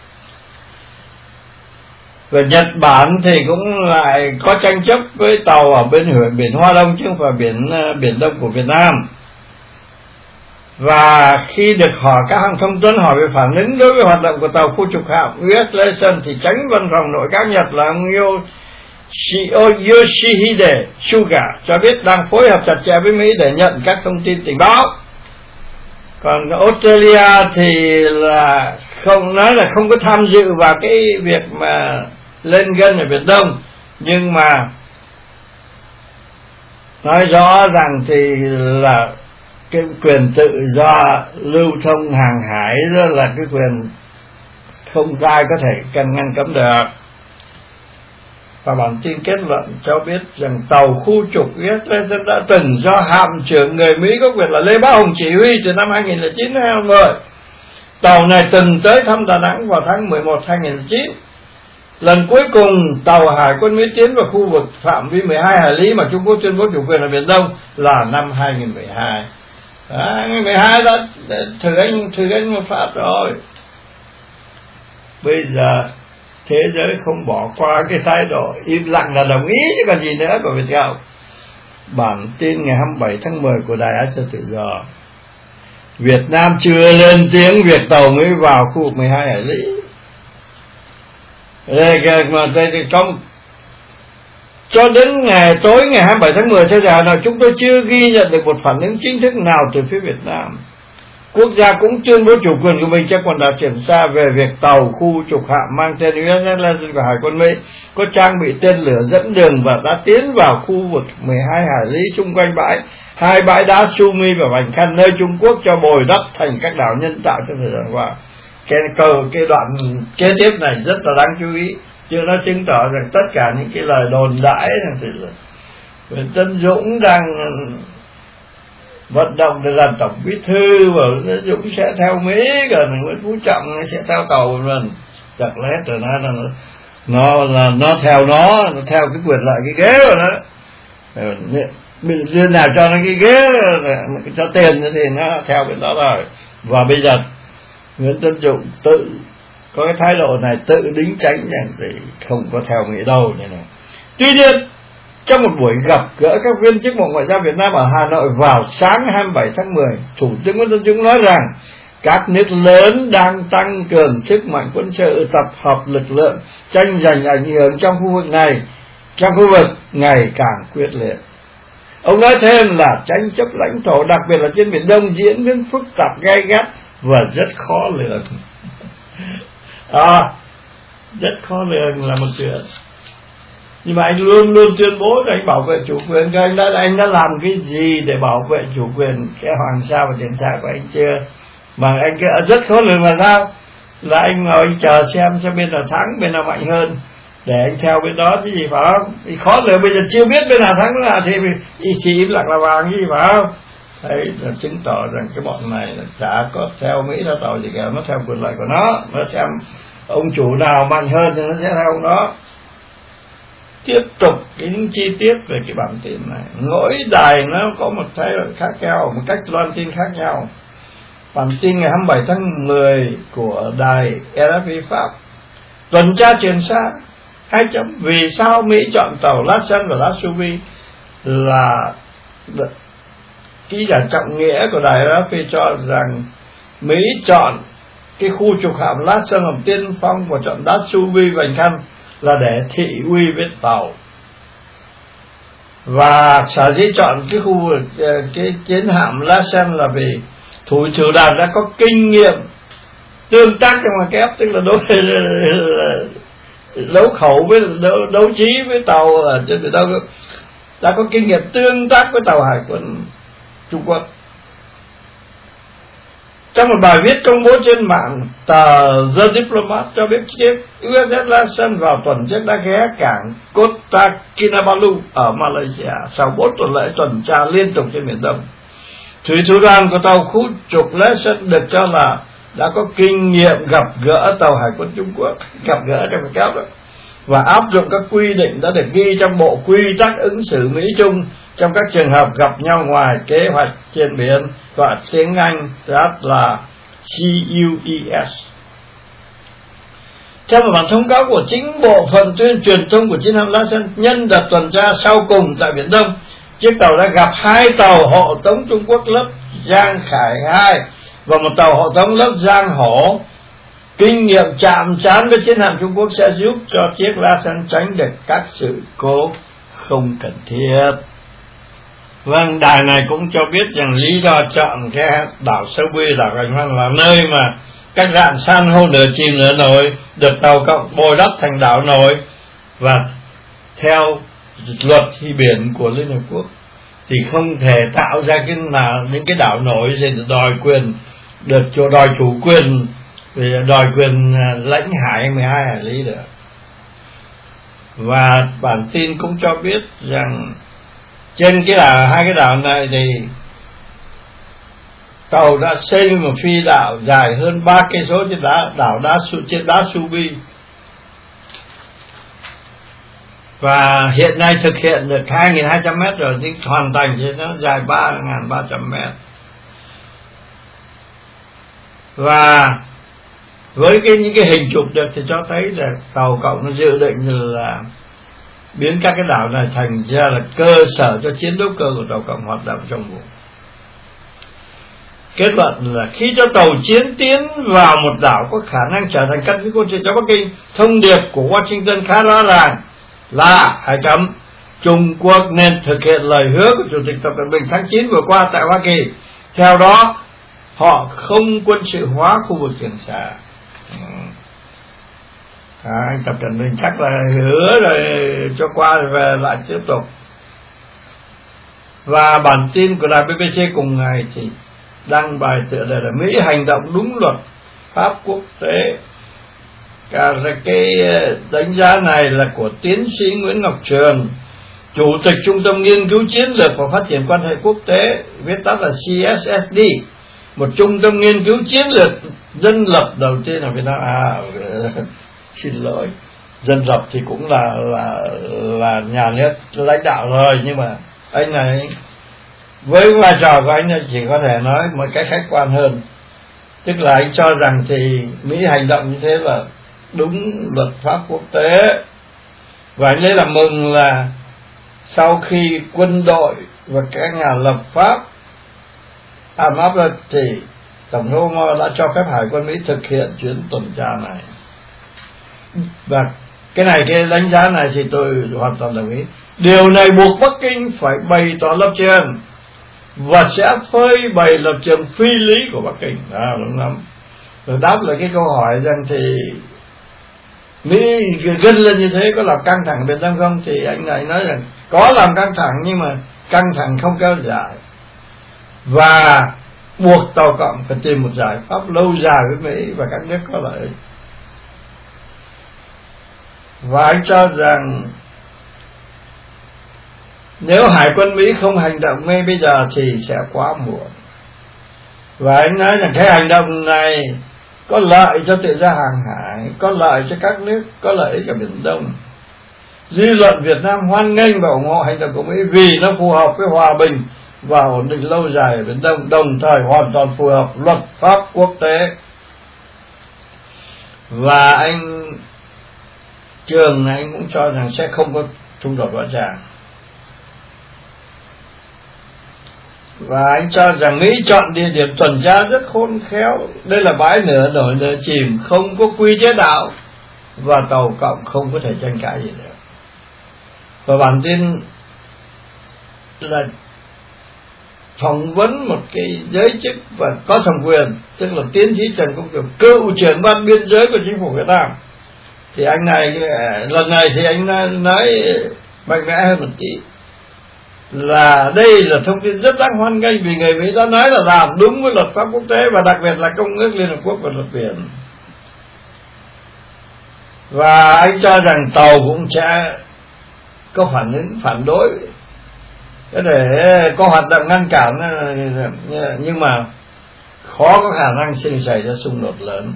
Và Nhật Bản thì cũng lại có tranh chấp với tàu ở bên huyện biển Hoa Đông chứ không phải biển biển Đông của Việt Nam. Và khi được hỏi các hãng thông tấn hỏi về phản ứng đối với hoạt động của tàu khu trục hạm u ét Layson thì tránh văn phòng nội các Nhật là ông Yoshihide Suga cho biết đang phối hợp chặt chẽ với Mỹ để nhận các thông tin tình báo. Còn Australia thì là không nói là không có tham dự vào cái việc mà lên gân ở Biển Đông, nhưng mà nói rõ rằng thì là cái quyền tự do lưu thông hàng hải đó là cái quyền không ai có thể can ngăn cấm được. Và bản tin kết luận cho biết rằng tàu khu trục u ét Layson đã từng do hạm trưởng người Mỹ có quyền là Lê Bá Hùng chỉ huy từ năm hai nghìn lẻ chín đến hai nghìn mười. Tàu này từng tới thăm Đà Nẵng vào tháng mười một năm hai nghìn lẻ chín. Lần cuối cùng tàu hải quân Mỹ tiến vào khu vực phạm vi mười hai hải lý mà Trung Quốc tuyên bố chủ quyền ở Biển Đông là năm hai nghìn mười hai. hai nghìn mười hai đã thử anh thử anh một phát rồi. Bây giờ thế giới không bỏ qua cái thái độ im lặng là đồng ý chứ còn gì nữa của Việt Cộng. Bản tin ngày hai mươi bảy tháng mười của Đài Á Châu Tự Do: Việt Nam chưa lên tiếng việc tàu Mỹ vào khu vực mười hai hải lý. Đây mà đây thì trong cho đến ngày tối ngày hai mươi bảy tháng mười theo giờ Hà Nội, chúng tôi chưa ghi nhận được một phản ứng chính thức nào từ phía Việt Nam. Quốc gia cũng tuyên bố chủ quyền của mình cho quần đảo Trường Sa về việc tàu khu trục hạm mang tên u ét Layson của Hải quân Mỹ có trang bị tên lửa dẫn đường và đã tiến vào khu vực mười hai hải lý xung quanh bãi hai bãi đá Sumi và Vành Khăn, nơi Trung Quốc cho bồi đắp thành các đảo nhân tạo trong thời gian qua. Cái câu cái đoạn kế tiếp này rất là đáng chú ý, chứ nó chứng tỏ rằng tất cả những cái lời đồn đãi thì là Nguyễn Tân Dũng đang vận động để làm tổng bí thư, và Nguyễn Dũng sẽ theo Mỹ, còn Nguyễn Phú Trọng sẽ theo tàu mình. Chắc lẽ rồi nó nó là nó theo nó, nó theo cái quyền lợi cái ghế rồi đó. Bên nào cho nó cái ghế cho tiền thì nó theo bên đó rồi. Và bây giờ Nguyễn Tân Dũng tự có cái thái độ này, tự đính tránh rằng thì không có theo Mỹ đâu như này. Tuy nhiên trong một buổi gặp gỡ các viên chức Bộ Ngoại giao Việt Nam ở Hà Nội vào sáng hai mươi bảy tháng mười, Thủ tướng Nguyễn Tân Dũng nói rằng các nước lớn đang tăng cường sức mạnh quân sự, tập hợp lực lượng, tranh giành ảnh hưởng trong khu vực này, trong khu vực ngày càng quyết liệt. Ông nói thêm là tranh chấp lãnh thổ, đặc biệt là trên Biển Đông, diễn biến phức tạp gay gắt và rất khó lường. À, rất khó lường là một chuyện. Nhưng mà anh luôn luôn tuyên bố là anh bảo vệ chủ quyền. Anh đã, anh đã làm cái gì để bảo vệ chủ quyền cái Hoàng Sa và Trường Sa của anh chưa? Mà anh cái rất khó lường là sao? Là anh ngồi anh chờ xem xem bên nào thắng, bên nào mạnh hơn, để anh theo bên đó chứ gì, phải không? Thì khó lường, bây giờ chưa biết bên nào thắng là thì chỉ, chỉ im lặng là vàng gì, phải không? Đấy là chứng tỏ rằng cái bọn này là chả có theo Mỹ đâu tàu gì cả, nó theo quyền lợi của nó, nó xem ông chủ nào mạnh hơn thì nó sẽ theo ông đó. Tiếp tục những chi tiết về cái bản tin này, mỗi đài nó có một thái độ khác nhau, một cách loan tin khác nhau. Bản tin ngày hai mươi bảy tháng mười của đài rờ ép i Pháp: tuần tra Trường Sa, hai chấm, vì sao Mỹ chọn tàu Larsen và Lasubi? Là ký giả trọng nghĩa của đài rờ ép i cho rằng Mỹ chọn cái khu trục hạm Larsen làm tiên phong và chọn Lasubi Vành Khăn là để thị uy với tàu. Và sở dĩ chọn cái khu cái chiến hạm Larsen là vì thủ chủ đàm đã có kinh nghiệm tương tác trong mặt kép, tức là đấu, đấu khẩu với đấu, đấu trí với tàu ở trên biển Đông, đã có kinh nghiệm tương tác với tàu hải quân Trung Quốc. Trong một bài viết công bố trên mạng, tờ The Diplomat cho biết chiếc u ét ét Larsen vào tuần trước đã ghé cảng Kota Kinabalu ở Malaysia sau bốn tuần lễ tuần tra liên tục trên biển Đông. Thủy thủ đoàn của tàu khu trục Larsen được cho là đã có kinh nghiệm gặp gỡ tàu hải quân Trung Quốc, gặp gỡ trong cái đó, và áp dụng các quy định đã được ghi trong bộ quy tắc ứng xử Mỹ Trung trong các trường hợp gặp nhau ngoài kế hoạch trên biển, gọi tiếng Anh đó là C U E S. Theo một bản thông cáo của chính bộ phận tuyên truyền thông của chiến hạm Larsen, nhân đợt tuần tra sau cùng tại Biển Đông, chiếc tàu đã gặp hai tàu hộ tống Trung Quốc lớp Giang Khải hai và một tàu hộ tống lớp Giang Hổ. Kinh nghiệm chạm trán với chiến hạm Trung Quốc sẽ giúp cho chiếc Larsen tránh được các sự cố không cần thiết. Vâng, đài này cũng cho biết rằng lý do chọn cái đảo Subi, đảo Vành Khăn là nơi mà các rạn san hô nửa chìm nửa nổi được tàu cộng bồi đắp thành đảo nổi, và theo luật thi biển của Liên Hợp Quốc thì không thể tạo ra cái là những cái đảo nổi để đòi quyền được cho đòi chủ quyền, vì đòi quyền lãnh hải mười hai hải lý được. Và bản tin cũng cho biết rằng trên cái đảo, hai cái đảo này thì tàu đã xây một phi đạo dài hơn ba cây số trên đá đảo đá trên đá Subi, và hiện nay thực hiện được hai nghìn hai trăm mét rồi, nhưng hoàn thành thì nó dài ba nghìn ba trăm mét. Và với cái những cái hình chụp được thì cho thấy là tàu cộng nó dự định là biến các cái đảo này thành ra là cơ sở cho chiến đấu cơ của tàu cộng hoạt động trong vùng. Kết luận là khi cho tàu chiến tiến vào một đảo có khả năng trở thành căn cứ quân sự cho Bắc Kinh, thông điệp của Washington khá rõ ràng là hai chấm, Trung Quốc nên thực hiện lời hứa của Chủ tịch Tập Cận Bình tháng chín vừa qua tại Hoa Kỳ. Theo đó, họ không quân sự hóa khu vực Trường Sa. À, anh Tập Cận Bình chắc là hứa rồi cho qua rồi về lại tiếp tục. Và bản tin của đài bê bê xê cùng ngày thì đăng bài tựa đề là Mỹ hành động đúng luật pháp quốc tế. Cả cái đánh giá này là của tiến sĩ Nguyễn Ngọc Trường, Chủ tịch Trung tâm Nghiên cứu Chiến lược và Phát triển Quan hệ Quốc tế, viết tắt là C S S D, một trung tâm nghiên cứu chiến lược dân lập đầu tiên ở Việt Nam. À, xin lỗi, dân lập thì cũng là là là nhà nước lãnh đạo rồi, nhưng mà anh này với vai trò của anh chỉ có thể nói một cách khách quan hơn, tức là anh cho rằng thì Mỹ hành động như thế là đúng luật pháp quốc tế, và anh lấy làm mừng là sau khi quân đội và các nhà lập pháp áp áp thì Tổng thống Obama đã cho phép Hải quân Mỹ thực hiện chuyến tuần tra này. Và cái này, cái đánh giá này thì tôi hoàn toàn đồng ý. Điều này buộc Bắc Kinh phải bày tỏ lập trường và sẽ phơi bày lập trường phi lý của Bắc Kinh. À, đúng lắm. Rồi đáp lại cái câu hỏi rằng thì Mỹ gân lên như thế có làm căng thẳng Biển Đông không, thì anh này nói rằng có làm căng thẳng nhưng mà căng thẳng không kéo dài, và buộc Tàu Cộng phải tìm một giải pháp lâu dài với Mỹ và các nước có lợi. Và anh cho rằng nếu Hải quân Mỹ không hành động ngay bây giờ thì sẽ quá muộn. Và anh nói rằng cái hành động này có lợi cho tự do hàng hải, có lợi cho các nước, có lợi ích ở Biển Đông. Dư luận Việt Nam hoan nghênh và ủng hộ hành động của Mỹ vì nó phù hợp với hòa bình và ổn định lâu dài ở Biển Đông, đồng thời hoàn toàn phù hợp luật pháp quốc tế. Và anh Trường anh cũng cho rằng sẽ không có xung đột rõ ràng. Và anh cho rằng Mỹ chọn địa điểm tuần tra rất khôn khéo. Đây là bãi nửa nổi nửa chìm, không có quy chế đạo, và Tàu Cộng không có thể tranh cãi gì nữa. Và bản tin là phỏng vấn một cái giới chức và có thẩm quyền, tức là tiến sĩ Trần Công Kiều, cựu trưởng ban biên giới của chính phủ Việt Nam. Thì anh này lần này thì anh nói mạnh mẽ hơn một tí, là đây là thông tin rất đáng hoan nghênh vì người Mỹ đã nói là làm đúng với luật pháp quốc tế và đặc biệt là Công ước Liên Hợp Quốc về luật biển. Và anh cho rằng tàu cũng sẽ có phản ứng phản đối để có hoạt động ngăn cản, nhưng mà khó có khả năng sinh xảy ra xung đột lớn.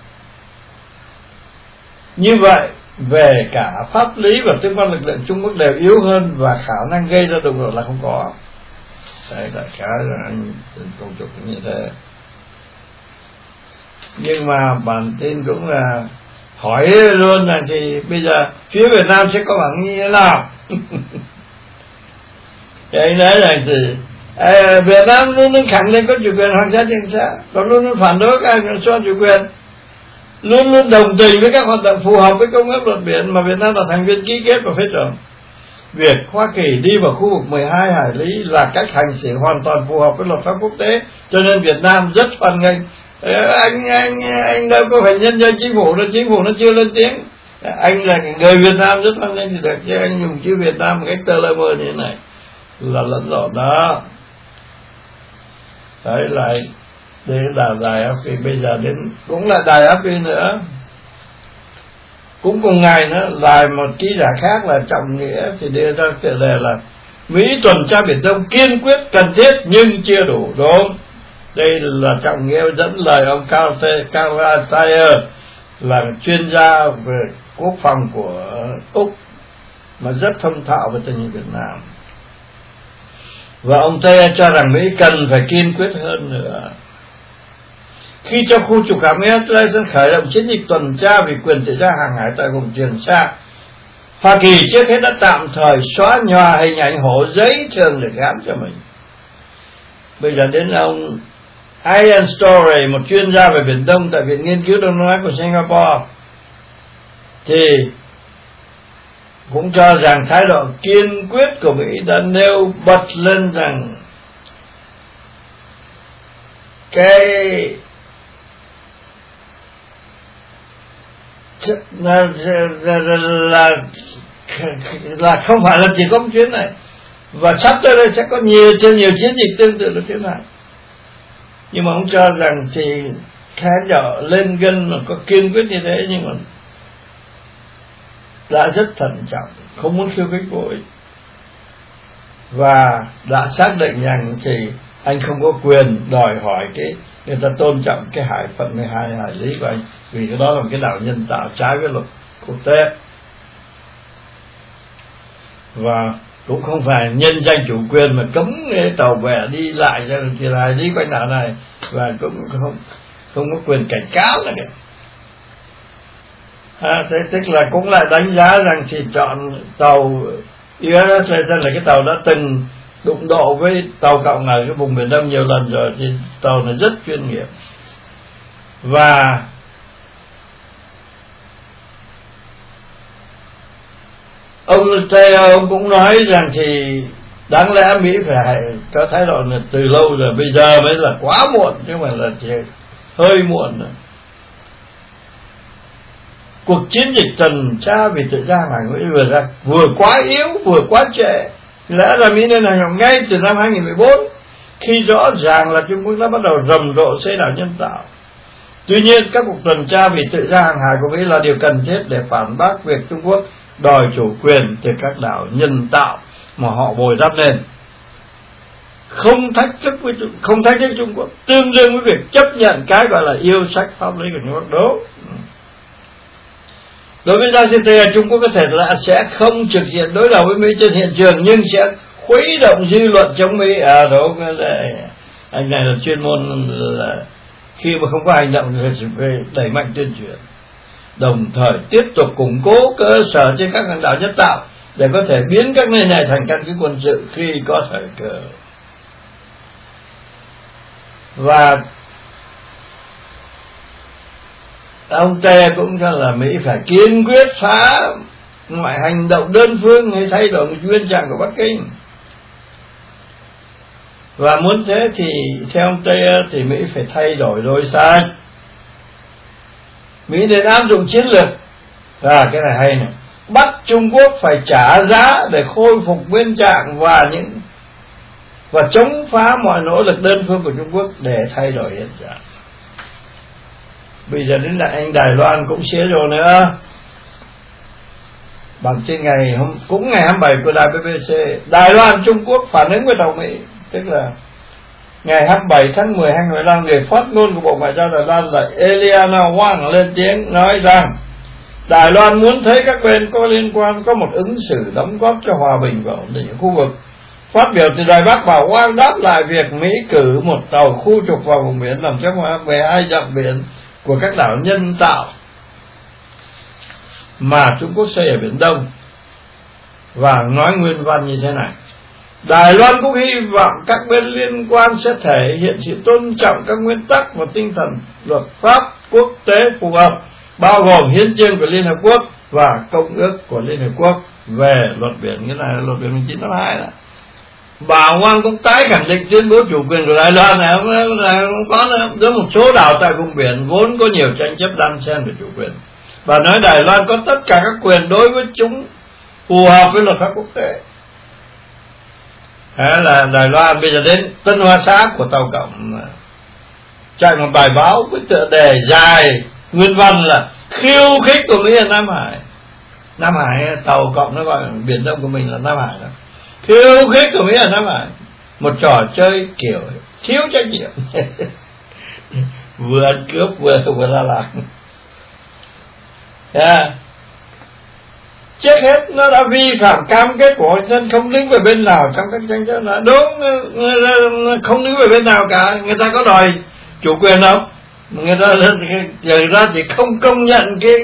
Như vậy về cả pháp lý và tương quan lực lượng Trung Quốc đều yếu hơn và khả năng gây ra đụng độ là không có. Đấy, đại khái là anh công trục như thế. Nhưng mà bản tin cũng là hỏi luôn là thì bây giờ phía Việt Nam sẽ có phản ứng như thế nào? Thì anh nói rằng thì à, Việt Nam luôn luôn khẳng định có chủ quyền hoàng sa trường sa, và luôn luôn phản đối các hành động chủ quyền, luôn luôn đồng tình với các hoạt động phù hợp với công ước luật biển mà Việt Nam là thành viên ký kết và phê chuẩn. Việc Hoa Kỳ đi vào khu vực mười hai hải lý là cách hành xử hoàn toàn phù hợp với luật pháp quốc tế, cho nên Việt Nam rất hoan nghênh. Anh anh anh đâu có phải nhân danh chính phủ đâu, chính phủ nó chưa lên tiếng. Anh là người Việt Nam rất hoan nghênh thì được, chứ anh dùng chữ Việt Nam một cách tơ lơ mơ như thế này là lẫn lộn đó. Đấy lại đây là đài ép pê, bây giờ đến cũng là đài ép pê nữa, cũng cùng ngày nữa lại một ký giả khác là Trọng Nghĩa thì đưa ra tựa đề là Mỹ tuần tra Biển Đông kiên quyết cần thiết nhưng chưa đủ. Đúng, đây là Trọng Nghĩa dẫn lời ông Carl Thayer là chuyên gia về quốc phòng của Úc mà rất thông thạo về tình hình Việt Nam. Và ông Thayer cho rằng Mỹ cần phải kiên quyết hơn nữa. Khi cho khu trục hạm ét sân khởi động chiến dịch tuần tra vì quyền tự do hàng hải tại vùng Trường Sa, Hoa Kỳ trước hết đã tạm thời xóa nhòa hình ảnh hổ giấy thường được gắn cho mình. Bây giờ đến ông Ian Story, một chuyên gia về Biển Đông tại Viện Nghiên cứu Đông Nam Á của Singapore, thì cũng cho rằng thái độ kiên quyết của Mỹ đã nêu bật lên rằng cái là, là, là, là không phải là chỉ có một chuyến này, và sắp tới đây sẽ có nhiều nhiều chiến dịch tương tự như thế này. Nhưng mà ông cho rằng thì khá nhỏ lên gân mà có kiên quyết như thế, nhưng mà đã rất thận trọng, không muốn khiêu khích vô ích, và đã xác định rằng thì anh không có quyền đòi hỏi cái người ta tôn trọng cái hải phận mười hai hải lý của anh, vì cái đó là một cái đảo nhân tạo trái với luật quốc tế, và cũng không phải nhân danh chủ quyền mà cấm cái tàu bè đi lại ra thì là đi quanh đảo này, và cũng không không có quyền cảnh cáo nữa kìa. À, thế tức là cũng lại đánh giá rằng thì chọn tàu u ét ét Legend là cái tàu đã từng đụng độ với Tàu Cộng ở cái vùng Biển Đông nhiều lần rồi, thì tàu này rất chuyên nghiệp. Và ông Tây ông cũng nói rằng thì đáng lẽ Mỹ phải có thái độ là từ lâu rồi, bây giờ mới là quá muộn chứ không phải là chỉ hơi muộn rồi. Cuộc chiến dịch tuần tra vì tự do hàng hải Mỹ vừa ra vừa quá yếu vừa quá trễ. Lẽ ra Mỹ nên hành động ngay từ năm hai nghìn mười bốn, khi rõ ràng là Trung Quốc đã bắt đầu rầm rộ xây đảo nhân tạo. Tuy nhiên các cuộc tuần tra vì tự do hàng hải của Mỹ là điều cần thiết để phản bác việc Trung Quốc đòi chủ quyền từ các đảo nhân tạo mà họ bồi đắp lên. Không thách thức với không thách thức Trung Quốc, tương đương với việc chấp nhận cái gọi là yêu sách pháp lý của Trung Quốc. Đúng. Đối với đê xê tê, Trung Quốc có thể là sẽ không trực diện đối đầu với Mỹ trên hiện trường, nhưng sẽ khuấy động dư luận chống Mỹ. À đúng, anh này là chuyên môn là khi mà không có hành động thì phải đẩy mạnh tuyên truyền, đồng thời tiếp tục củng cố cơ sở trên các hòn đảo nhân tạo để có thể biến các nơi này thành căn cứ quân sự khi có thời cơ. Và ông Tê cũng cho là Mỹ phải kiên quyết phá mọi hành động đơn phương hay thay đổi nguyên trạng của Bắc Kinh. Và muốn thế thì theo ông Tê thì Mỹ phải thay đổi đôi sai. Mỹ nên áp dụng chiến lược, và cái này hay này, bắt Trung Quốc phải trả giá để khôi phục nguyên trạng và những và chống phá mọi nỗ lực đơn phương của Trung Quốc để thay đổi hiện trạng. Bây giờ đến là anh Đài Loan cũng xế rồi nữa. Bằng trên ngày hôm cũng ngày hai mươi bảy của đài bê bê xê, Đài Loan Trung Quốc phản ứng với tàu Mỹ, tức là ngày hai mươi bảy tháng mười hai nghìn không trăm mười lăm, người phát ngôn của Bộ Ngoại giao Đài Loan là Eliana Wang lên tiếng nói rằng Đài Loan muốn thấy các bên có liên quan có một ứng xử đóng góp cho hòa bình và ổn định ở khu vực. Phát biểu từ Đài Bắc, bà Wang đáp lại việc Mỹ cử một tàu khu trục vào vùng biển nằm trong mười hai dặm biển của các đảo nhân tạo mà Trung Quốc xây ở Biển Đông, và nói nguyên văn như thế này: Đài Loan cũng hy vọng các bên liên quan sẽ thể hiện sự tôn trọng các nguyên tắc và tinh thần luật pháp quốc tế phù hợp, bao gồm hiến chương của Liên Hợp Quốc và công ước của Liên Hợp Quốc về luật biển. Cái này là luật biển một nghìn chín trăm tám mươi hai đó. Bà Wang cũng tái khẳng định tuyên bố chủ quyền của Đài Loan này không có nữa. Một số đảo tại vùng biển vốn có nhiều tranh chấp đan xen về chủ quyền. Bà nói Đài Loan có tất cả các quyền đối với chúng phù hợp với luật pháp quốc tế. Thế là Đài Loan bây giờ đến Tân Hoa Xá của tàu cộng chạy một bài báo với tựa đề dài nguyên văn là khiêu khích của Mỹ ở Nam Hải. Nam Hải tàu cộng nó gọi là Biển Đông của mình là Nam Hải đó. Khiêu khích của Mỹ ở Nam Hải, một trò chơi kiểu thiếu trách nhiệm. Vừa ăn cướp vừa vừa la làng. Yeah. Trước hết nó đã vi phạm cam kết của dân không đứng về bên nào trong các tranh chấp đó. Đúng, không đứng về bên nào cả. Người ta có đòi chủ quyền không? Người ta người ta chỉ không công nhận cái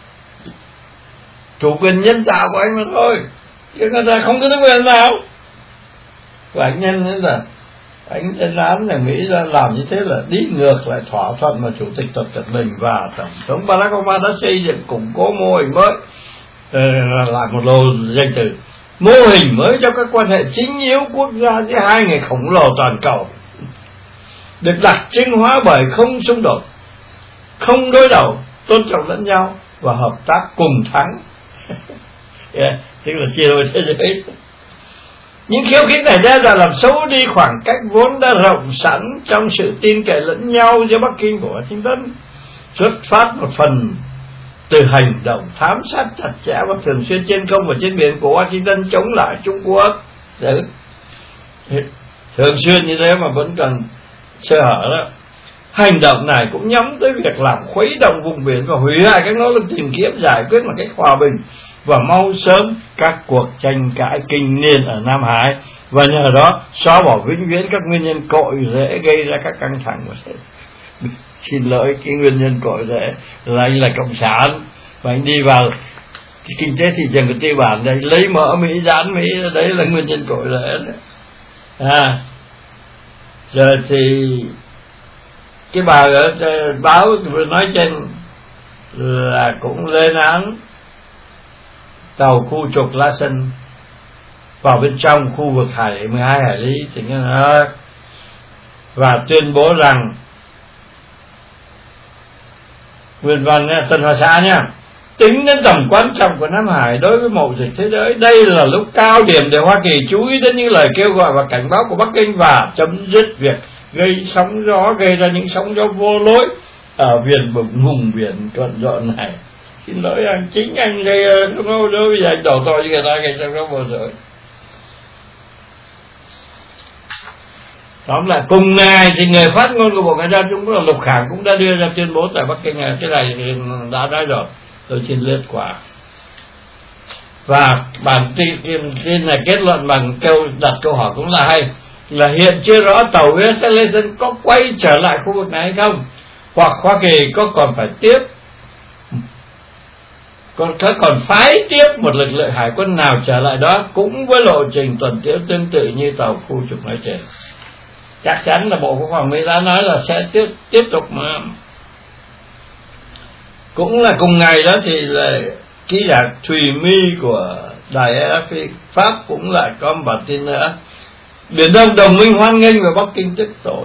chủ quyền nhân tạo của anh mà thôi, chứ người ta không có đứng về bên nào. Và anh nhân nữa là anh lên án là Mỹ đã làm như thế là đi ngược lại thỏa thuận mà Chủ tịch Tập Cận Bình và Tổng thống Barack Obama đã xây dựng củng cố mô hình mới. Lại một lô danh từ mô hình mới cho các quan hệ chính yếu quốc gia giữa hai người khổng lồ toàn cầu, được đặc trưng hóa bởi không xung đột, không đối đầu, tôn trọng lẫn nhau và hợp tác cùng thắng. Yeah, tức là chia đôi thế giới. Những khiêu khích này đe dọa làm xấu đi khoảng cách vốn đã rộng sẵn trong sự tin cậy lẫn nhau giữa Bắc Kinh và Washington, xuất phát một phần từ hành động thám sát chặt chẽ và thường xuyên trên không và trên biển của Washington chống lại Trung Quốc. Đấy. Thường xuyên như thế mà vẫn còn sơ hở đó. Hành động này cũng nhắm tới việc làm khuấy động vùng biển và hủy hoại các nỗ lực tìm kiếm giải quyết một cách hòa bình và mau sớm các cuộc tranh cãi kinh niên ở Nam Hải, và nhờ đó xóa bỏ vĩnh viễn các nguyên nhân cội rễ gây ra các căng thẳng. Xin lỗi, cái nguyên nhân cội rễ là anh là cộng sản và anh đi vào kinh tế thị trường của tư bản đây, lấy mỡ Mỹ dán Mỹ, đấy là nguyên nhân cội rễ đấy. À, giờ thì cái bà ở báo vừa nói trên là cũng lên án tàu khu trục Larsen vào bên trong khu vực hải mười hai hải lý thì nó và tuyên bố rằng nguyên văn Tân Hoa Xã nhá, tính đến tầm quan trọng của Nam Hải đối với mậu dịch thế giới, đây là lúc cao điểm để Hoa Kỳ chú ý đến những lời kêu gọi và cảnh báo của Bắc Kinh và chấm dứt việc gây sóng gió, gây ra những sóng gió vô lối ở biển vùng vùng biển thuận dọn này. Xin lỗi anh, chính anh gây không đâu, bây giờ anh đổ tội cho người ta gây sóng gió vô rồi. Tóm lại cùng ngày thì người phát ngôn của Bộ Ngoại giao Trung Quốc là Lục Khảng cũng đã đưa ra tuyên bố tại Bắc Kinh, cái này đã nói rồi, tôi xin lướt qua. Và bản tin, tin này kết luận bằng câu đặt câu hỏi cũng là hay, là hiện chưa rõ tàu u ét ét Legend có quay trở lại khu vực này hay không, hoặc Hoa Kỳ có còn phải tiếp còn có còn phái tiếp một lực lượng hải quân nào trở lại đó cũng với lộ trình tuần tiễu tương tự như tàu khu trục nói trên. Chắc chắn là Bộ Quốc phòng Mỹ đã nói là sẽ tiếp tiếp tục mà. Cũng là cùng ngày đó thì là ký giả Thùy My của đài a ép pê Pháp cũng lại có một bản tin nữa. Biển Đông đồng minh hoan nghênh và Bắc Kinh tiếp tội.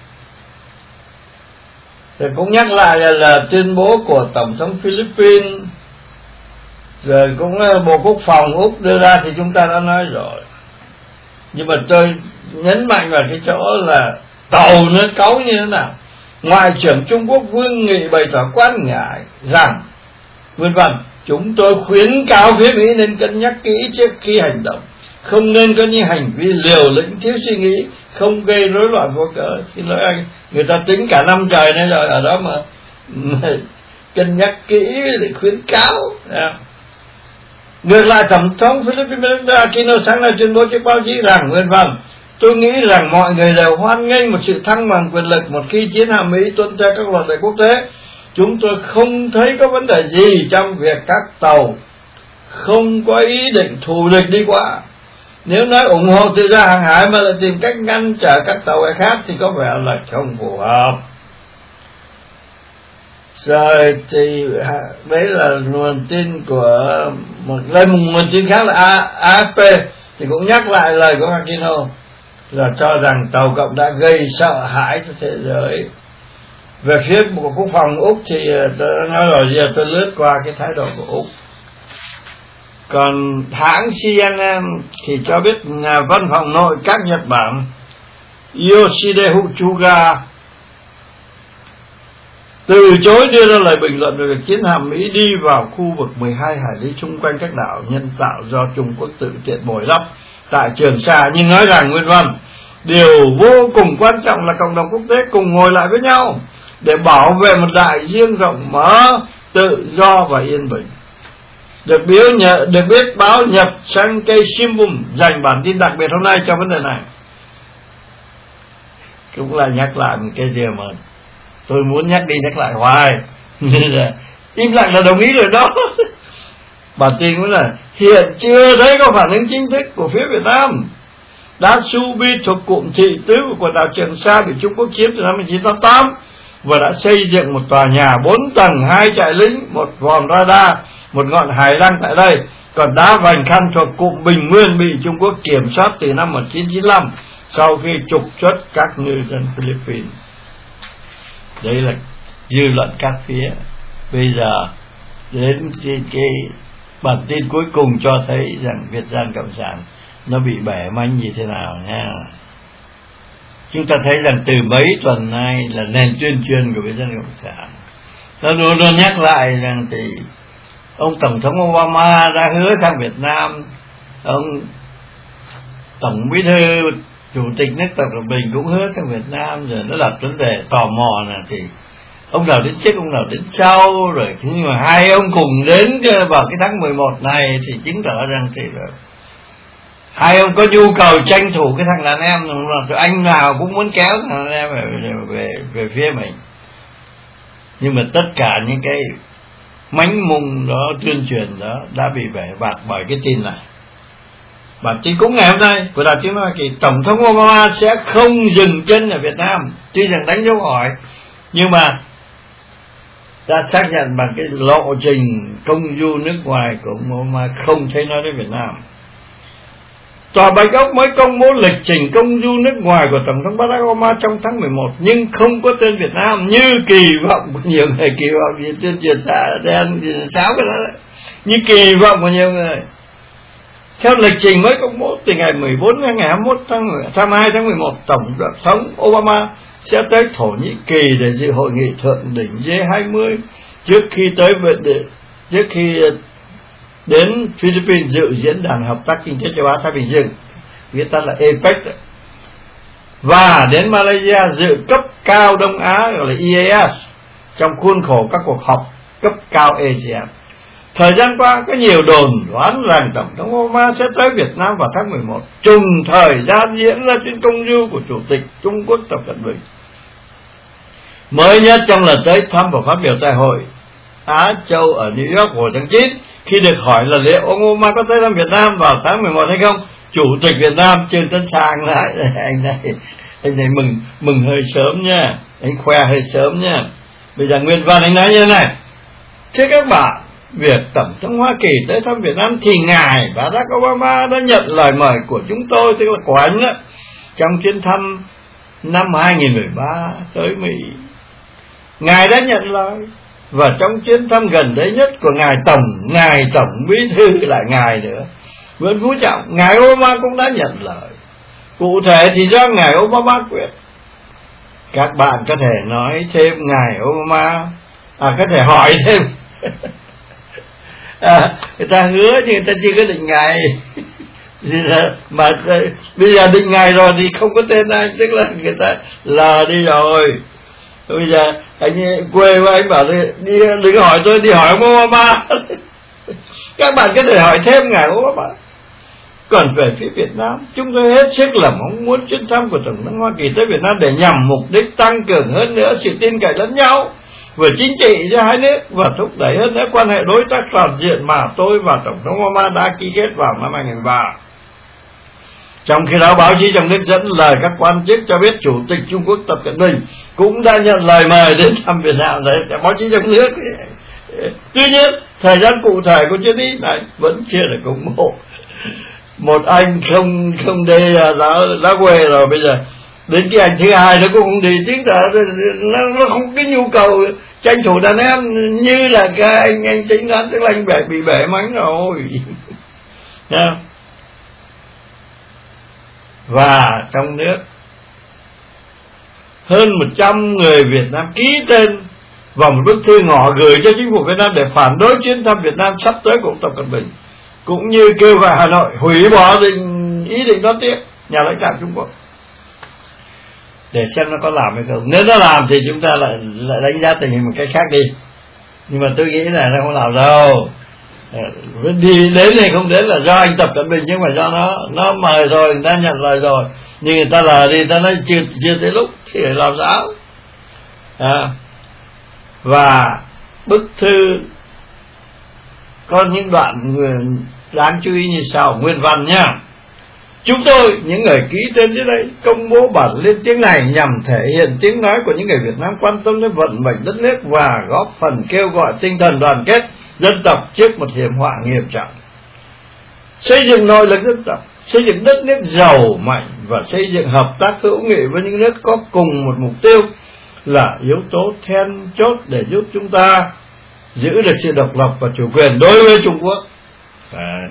Rồi cũng nhắc lại là, là tuyên bố của Tổng thống Philippines, rồi cũng Bộ Quốc phòng Úc đưa ra thì chúng ta đã nói rồi. Nhưng mà tôi nhấn mạnh vào cái chỗ là tàu nó cáu như thế nào. Ngoại trưởng Trung Quốc Vương Nghị bày tỏ quan ngại rằng vân vân, chúng tôi khuyến cáo phía Mỹ nên cân nhắc kỹ trước khi hành động, không nên có những hành vi liều lĩnh thiếu suy nghĩ, không gây rối loạn vô cớ. Xin lỗi anh, người ta tính cả năm trời nay rồi ở đó mà, mà cân nhắc kỹ để khuyến cáo. Ngược lại, Tổng thống Philippines Aquino sáng nay tuyên bố trước báo chí rằng vân vân, tôi nghĩ rằng mọi người đều hoan nghênh một sự thăng bằng quyền lực một khi chiến hạm Mỹ tuân theo các luật lệ quốc tế. Chúng tôi không thấy có vấn đề gì trong việc các tàu không có ý định thù địch đi qua. Nếu nói ủng hộ tự do hàng hải mà lại tìm cách ngăn trở các tàu khác thì có vẻ là không phù hợp. Rồi thì đấy là nguồn tin của một lên một nguồn tin khác là a ép pê thì cũng nhắc lại lời của Aquino là cho rằng tàu cộng đã gây sợ hãi cho thế giới. Về phía Bộ Quốc phòng Úc thì tôi đã nói rồi, giờ tôi lướt qua cái thái độ của Úc. Còn hãng xê en en thì cho biết nhà văn phòng nội các Nhật Bản Yoshide Huchuga từ chối đưa ra lời bình luận về việc chiến hạm Mỹ đi vào khu vực mười hai hải lý xung quanh các đảo nhân tạo do Trung Quốc tự tiện bồi đắp tại Trường Sa, nhưng nói rằng nguyên văn điều vô cùng quan trọng là cộng đồng quốc tế cùng ngồi lại với nhau để bảo vệ một đại dương rộng mở, tự do và yên bình. Được biếu nhờ, được biết báo Nhật Sankei Shimbun dành bản tin đặc biệt hôm nay cho vấn đề này. Cũng là nhắc lại một cái điều mà tôi muốn nhắc đi nhắc lại hoài. Im lặng là đồng ý rồi đó. Bản tin cũng là hiện chưa thấy có phản ứng chính thức của phía Việt Nam. Đá Subi thuộc cụm thị tứ của quần đảo Trường Sa bị Trung Quốc chiếm từ năm một nghìn chín trăm tám mươi tám và đã xây dựng một tòa nhà bốn tầng, hai trại lính, một vòm radar, một ngọn hải đăng tại đây. Còn đá Vành Khăn thuộc cụm Bình Nguyên bị Trung Quốc kiểm soát từ năm một nghìn chín trăm chín mươi lăm sau khi trục xuất các ngư dân Philippines. Đấy là dư luận các phía. Bây giờ đến cái, cái bản tin cuối cùng cho thấy rằng Việt Nam Cộng sản nó bị bẻ manh như thế nào nha. Chúng ta thấy rằng từ mấy tuần nay là nền tuyên truyền của Việt Nam Cộng sản nó luôn luôn nhắc lại rằng thì ông Tổng thống Obama đã hứa sang Việt Nam, ông Tổng Bí thư Chủ tịch nước Tập Cận Bình cũng hứa sang Việt Nam, rồi nó đặt vấn đề tò mò là thì ông nào đến trước ông nào đến sau, rồi nhưng mà hai ông cùng đến vào cái tháng mười một này thì chứng tỏ rằng thì hai ông có nhu cầu tranh thủ cái thằng đàn em, rồi anh nào cũng muốn kéo thằng đàn em về, về, về phía mình. Nhưng mà tất cả những cái mánh mung đó, tuyên truyền đó đã bị bẻ bạc bởi cái tin này. Bản tin cũng ngày hôm nay của Đài Tiếng Nói Hoa Kỳ, Tổng thống Obama sẽ không dừng chân ở Việt Nam, tuy rằng đánh dấu hỏi, nhưng mà đã xác nhận bằng cái lộ trình công du nước ngoài của ông Obama, không thấy nói đến Việt Nam. Tòa Bạch Ốc mới công bố lịch trình công du nước ngoài của Tổng thống Barack Obama trong tháng mười một, nhưng không có tên Việt Nam như kỳ vọng của nhiều người. Kỳ vọng gì trên truyền xã đen cháo cái đó, như kỳ vọng của nhiều người. Theo lịch trình mới công bố từ ngày mười bốn đến ngày hai mươi mốt tháng hai tháng mười một, Tổng thống Obama sẽ tới Thổ Nhĩ Kỳ để dự hội nghị thượng đỉnh G hai mươi trước khi tới trước khi đến Philippines dự diễn đàn hợp tác kinh tế châu Á Thái Bình Dương, viết tắt là a pếch, và đến Malaysia dự cấp cao Đông Á gọi là e a ét trong khuôn khổ các cuộc họp cấp cao a sê an. Thời gian qua có nhiều đồn đoán rằng Tổng thống Obama sẽ tới Việt Nam vào tháng mười một, trùng thời gian diễn ra chuyến công du của Chủ tịch Trung Quốc Tập Cận Bình. Mới nhất trong lần tới thăm và phát biểu tại hội Á Châu ở New York hồi tháng chín, khi được hỏi là liệu ông Obama có tới thăm Việt Nam vào tháng mười một hay không, Chủ tịch Việt Nam Trương Tấn Sang lại anh này anh này mừng mừng hơi sớm nha, anh khoe hơi sớm nha. Bây giờ nguyên văn anh nói như thế này: thưa các bạn, việc Tổng thống Hoa Kỳ tới thăm Việt Nam thì ngài Barack Obama đã nhận lời mời của chúng tôi, tức là của anh đó, trong chuyến thăm năm hai nghìn mười ba tới Mỹ. Ngài đã nhận lời, và trong chuyến thăm gần đây nhất của ngài tổng ngài tổng bí thư lại ngài nữa Nguyễn Phú Trọng, ngài Obama cũng đã nhận lời. Cụ thể thì do ngài Obama quyết. Các bạn có thể nói thêm ngài Obama, à có thể hỏi thêm. À, người ta hứa nhưng người ta chưa có định ngày. Mà bây giờ định ngày rồi thì không có tên anh, tức là người ta lờ đi rồi. Bây giờ anh quê với anh bảo đi, đừng hỏi tôi, đi hỏi ông Obama. Các bạn có thể hỏi thêm ngài Obama. Còn về phía Việt Nam, chúng tôi hết sức là mong muốn chuyến thăm của Tổng thống Hoa Kỳ tới Việt Nam để nhằm mục đích tăng cường hơn nữa sự tin cậy lẫn nhau về chính trị giữa hai nước và thúc đẩy hơn nữa quan hệ đối tác toàn diện mà tôi và Tổng thống Obama đã ký kết vào năm hai nghìn ba. Trong khi đó, báo chí trong nước dẫn lời các quan chức cho biết Chủ tịch Trung Quốc Tập Cận Bình cũng đã nhận lời mời đến thăm Việt Nam. Đấy, báo chí trong nước. Tuy nhiên, thời gian cụ thể của chuyến đi này vẫn chưa được công bố. Một anh không không đi đã đã quê rồi, bây giờ đến cái anh thứ hai nó cũng không đi, chứng tỏ nó, nó không cái nhu cầu tranh thủ đàn em như là cái anh anh tính toán, tức là anh bể bị bể mánh rồi. Nha. Và trong nước hơn một trăm người Việt Nam ký tên vào một bức thư ngỏ gửi cho chính phủ Việt Nam để phản đối chuyến thăm Việt Nam sắp tới của Tập Cận Bình, cũng như kêu gọi Hà Nội hủy bỏ định ý định đón tiếp nhà lãnh đạo Trung Quốc, để xem nó có làm hay không. Nếu nó làm thì chúng ta lại lại đánh giá tình hình một cách khác đi, nhưng mà tôi nghĩ là nó không làm đâu. Đi đến hay không đến là do anh Tập Cận Bình, nhưng mà do nó nó mời rồi, người ta nhận lời rồi, nhưng người ta là đi, người ta nói chưa chưa tới lúc thì phải làm sao. À, và bức thư có những đoạn đáng chú ý như sau, nguyên văn nhá. Chúng tôi, những người ký tên dưới đây, công bố bản lên tiếng này nhằm thể hiện tiếng nói của những người Việt Nam quan tâm đến vận mệnh đất nước và góp phần kêu gọi tinh thần đoàn kết dân tộc trước một hiểm họa nghiêm trọng. Xây dựng nội lực dân tộc, xây dựng đất nước giàu mạnh và xây dựng hợp tác hữu nghị với những nước có cùng một mục tiêu là yếu tố then chốt để giúp chúng ta giữ được sự độc lập và chủ quyền đối với Trung Quốc. Đấy.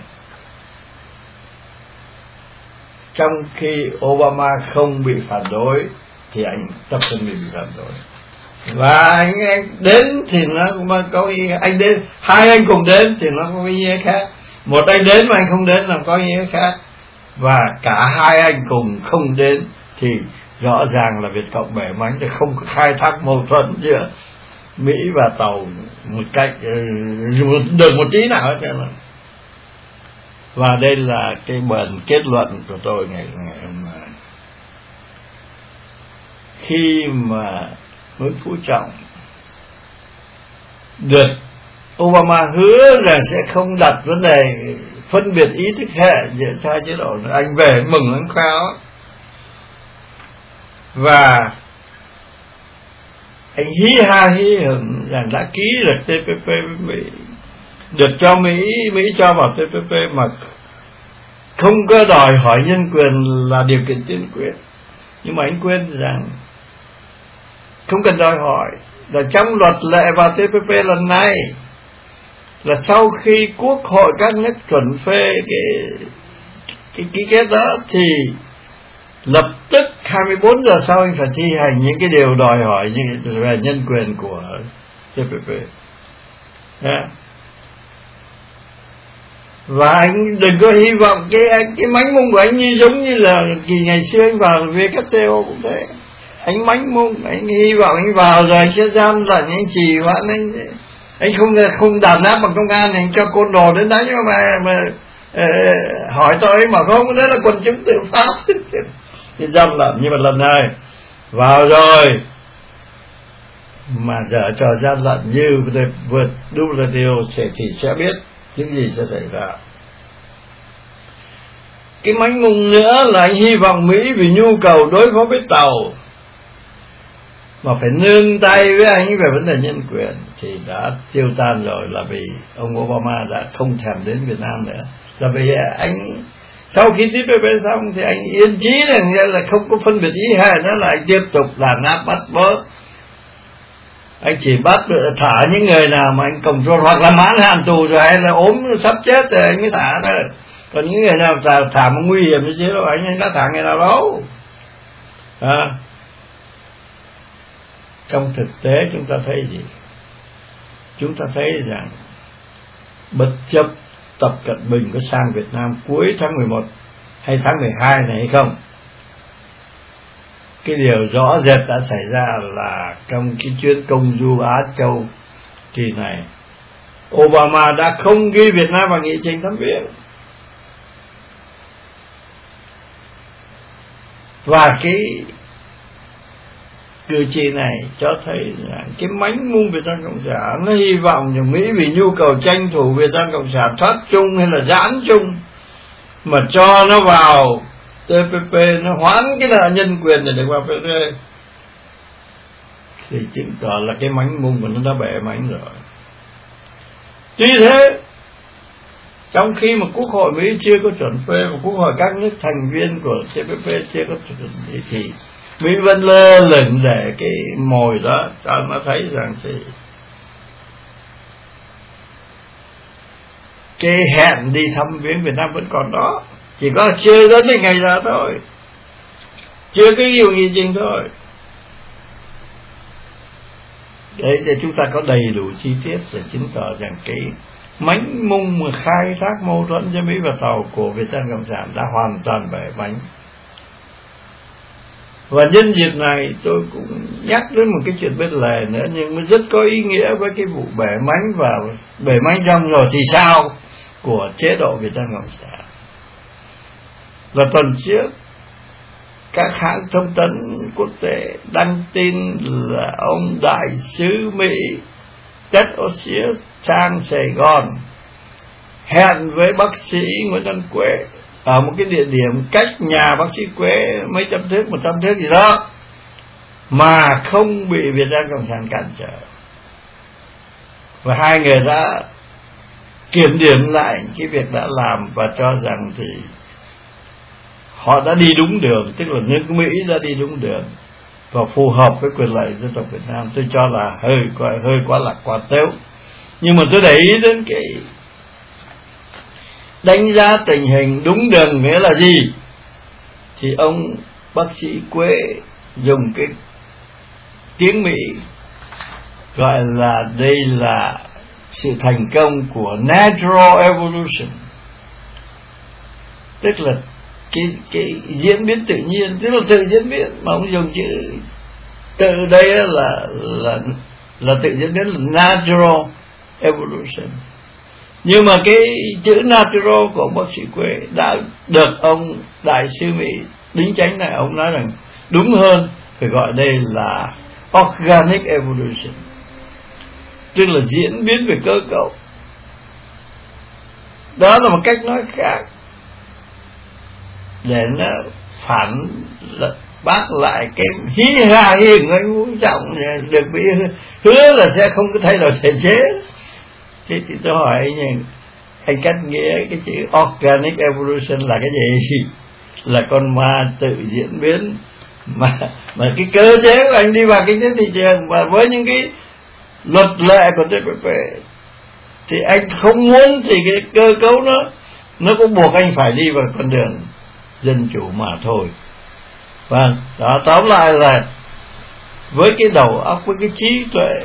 Trong khi Obama không bị phản đối thì anh Tập Cận Bình bị phản đối. Và anh, anh đến thì nó cũng có ý, anh đến hai anh cùng đến thì nó có ý nghĩa khác. Một anh đến mà anh không đến là có ý nghĩa khác. Và cả hai anh cùng không đến thì rõ ràng là Việt Cộng bẻ mánh để không khai thác mâu thuẫn giữa Mỹ và Tàu một cách được một tí nào hết trơn. Và đây là cái bản kết luận của tôi ngày ngày hôm nay. Khi mà Nguyễn Phú Trọng được Obama hứa rằng sẽ không đặt vấn đề phân biệt ý thức hệ giữa hai chế độ, anh về mừng anh khoe. Và anh hí ha hí hửng rằng đã ký được tê pê pê với Mỹ, được cho Mỹ Mỹ cho vào tê pê pê mà không có đòi hỏi nhân quyền là điều kiện tiên quyết. Nhưng mà anh quên rằng không cần đòi hỏi, là trong luật lệ vào tê pê pê lần này là sau khi Quốc hội các nước chuẩn phê cái cái ký kết đó thì lập tức hai mươi bốn giờ sau anh phải thi hành những cái điều đòi hỏi như về nhân quyền của tê pê pê. Yeah. Và anh đừng có hy vọng cái cái mánh mung của anh như giống như là kỳ ngày xưa anh vào vê kép tê o cũng thế. Anh mánh mung, anh hy vọng anh vào rồi anh sẽ giam lận, anh trì hoãn, anh anh không không đàn áp bằng công an, anh cho côn đồ đến đánh mà mà uh, hỏi tôi ấy mà không, đấy là quần chúng tự phát thì giam lận. Nhưng mà lần này vào rồi mà dở trò gian lận như vượt đu là điều sẽ thì sẽ biết những gì sẽ xảy ra. Cái mánh mung nữa là anh hy vọng Mỹ vì nhu cầu đối phó với tàu mà phải nương tay với anh về vấn đề nhân quyền thì đã tiêu tan rồi, là vì ông Obama đã không thèm đến Việt Nam nữa. Là vì anh sau khi tê pê pê xong thì anh yên chí rằng là không có phân biệt ý hệ nữa, là anh tiếp tục đàn áp bắt bớ. Anh chỉ bắt thả những người nào mà anh cộng rồi hoặc là mãn hạn tù rồi hay là ốm sắp chết rồi anh mới thả thôi. Còn những người nào thả, thả mà nguy hiểm như thế đâu anh anh đã thả người nào đâu. À. Trong thực tế chúng ta thấy gì? Chúng ta thấy rằng bất chấp Tập Cận Bình có sang Việt Nam cuối tháng mười một hay tháng mười hai này hay không, cái điều rõ rệt đã xảy ra là trong cái chuyến công du Á Châu kỳ này, Obama đã không ghi Việt Nam vào nghị trình thăm viếng. Và cái cử chỉ này cho thấy là cái mánh mung Việt Nam Cộng sản nó hy vọng rằng Mỹ vì nhu cầu tranh thủ Việt Nam Cộng sản thoát chung hay là giãn chung mà cho nó vào tê pê pê, nó hoãn cái nợ nhân quyền để được vào tê pê pê, thì chứng tỏ là cái mánh mung của nó đã bẻ mánh rồi. Tuy thế, trong khi mà Quốc hội Mỹ chưa có chuẩn phê và Quốc hội các nước thành viên của tê pê pê chưa có chuẩn phê thì Mỹ vẫn lơ lửng để cái mồi đó cho nó thấy rằng thì cái hẹn đi thăm viếng Việt Nam vẫn còn đó, chỉ có chưa đến cái ngày ra thôi, chưa cái yêu nghị trình thôi. Để để chúng ta có đầy đủ chi tiết để chứng tỏ rằng cái mánh mung mà khai thác mâu thuẫn giữa Mỹ và tàu của Việt Nam Cộng sản đã hoàn toàn bẻ bánh. Và nhân dịp này tôi cũng nhắc đến một cái chuyện bên lề nữa, nhưng mà rất có ý nghĩa với cái vụ bẻ mánh và bẻ mánh trong rồi thì sao của chế độ Việt Nam Cộng sản. Là tuần trước các hãng thông tấn quốc tế đăng tin là ông đại sứ Mỹ Ted Osius sang Sài Gòn hẹn với bác sĩ Nguyễn Văn Quế ở một cái địa điểm cách nhà bác sĩ Quế mấy trăm thước, một trăm thước gì đó, mà không bị Việt Nam Cộng sản cản trở. Và hai người đã kiểm điểm lại cái việc đã làm và cho rằng thì họ đã đi đúng đường, tức là nước Mỹ đã đi đúng đường và phù hợp với quyền lợi dân tộc Việt Nam. Tôi cho là hơi hơi quá lạc quan tếu, nhưng mà tôi để ý đến cái đánh giá tình hình đúng đường nghĩa là gì thì ông bác sĩ Quế dùng cái tiếng Mỹ gọi là đây là sự thành công của natural evolution, tức là cái cái diễn biến tự nhiên, tức là tự diễn biến, mà ông dùng chữ từ đây là là là tự diễn biến là natural evolution. Nhưng mà cái chữ natural của ông bác sĩ Quế đã được ông đại sứ Mỹ đính chánh lại, ông nói rằng đúng hơn phải gọi đây là organic evolution, tức là diễn biến về cơ cấu. Đó là một cách nói khác để nó phản bác lại cái hí ha hiền anh Vũ Trọng được bị hứa là sẽ không có thay đổi thể chế. Thế thì tôi hỏi anh, anh cách nghĩa cái chữ organic evolution là cái gì? Là con ma tự diễn biến, mà mà cái cơ chế của anh đi vào kinh tế thị trường và với những cái luật lệ của tê pê pê thì anh không muốn thì cái cơ cấu nó nó cũng buộc anh phải đi vào con đường dân chủ mà thôi. Vâng, đó, tóm lại là với cái đầu óc, với cái trí tuệ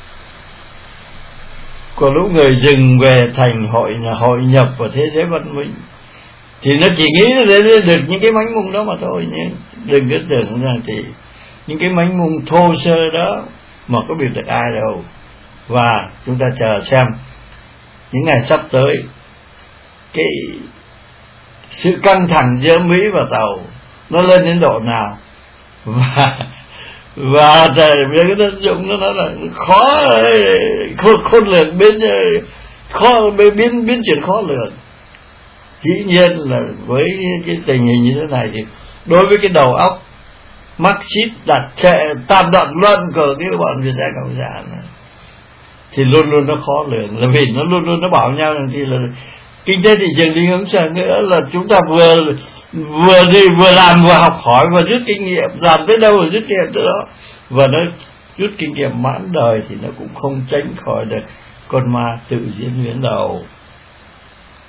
của lũ người dừng về thành hội hội nhập vào thế giới văn minh thì nó chỉ nghĩ đến được những cái mánh mung đó mà thôi nhé. Đừng có tưởng rằng thì những cái mánh mung thô sơ đó mà có biết được ai đâu. Và chúng ta chờ xem những ngày sắp tới cái sự căng thẳng giữa Mỹ và Tàu nó lên đến độ nào, và và thầy cái đất dụng nó nói là khó khôn, khôn lường biến khó biến biến chuyển khó lường. Dĩ nhiên là với cái tình hình như thế này thì đối với cái đầu óc Marxist đặt trệ tam đoạn luận của cái bọn Việt Nam Cộng sản này, thì luôn luôn nó khó lường, là vì nó luôn luôn nó bảo nhau rằng thì là kinh tế thị trường đi hướng sang nữa là chúng ta vừa vừa đi vừa làm vừa học hỏi và rút kinh nghiệm, làm tới đâu rồi rút kinh nghiệm tới đó, và nó rút kinh nghiệm mãn đời thì nó cũng không tránh khỏi được con ma tự diễn biến đâu.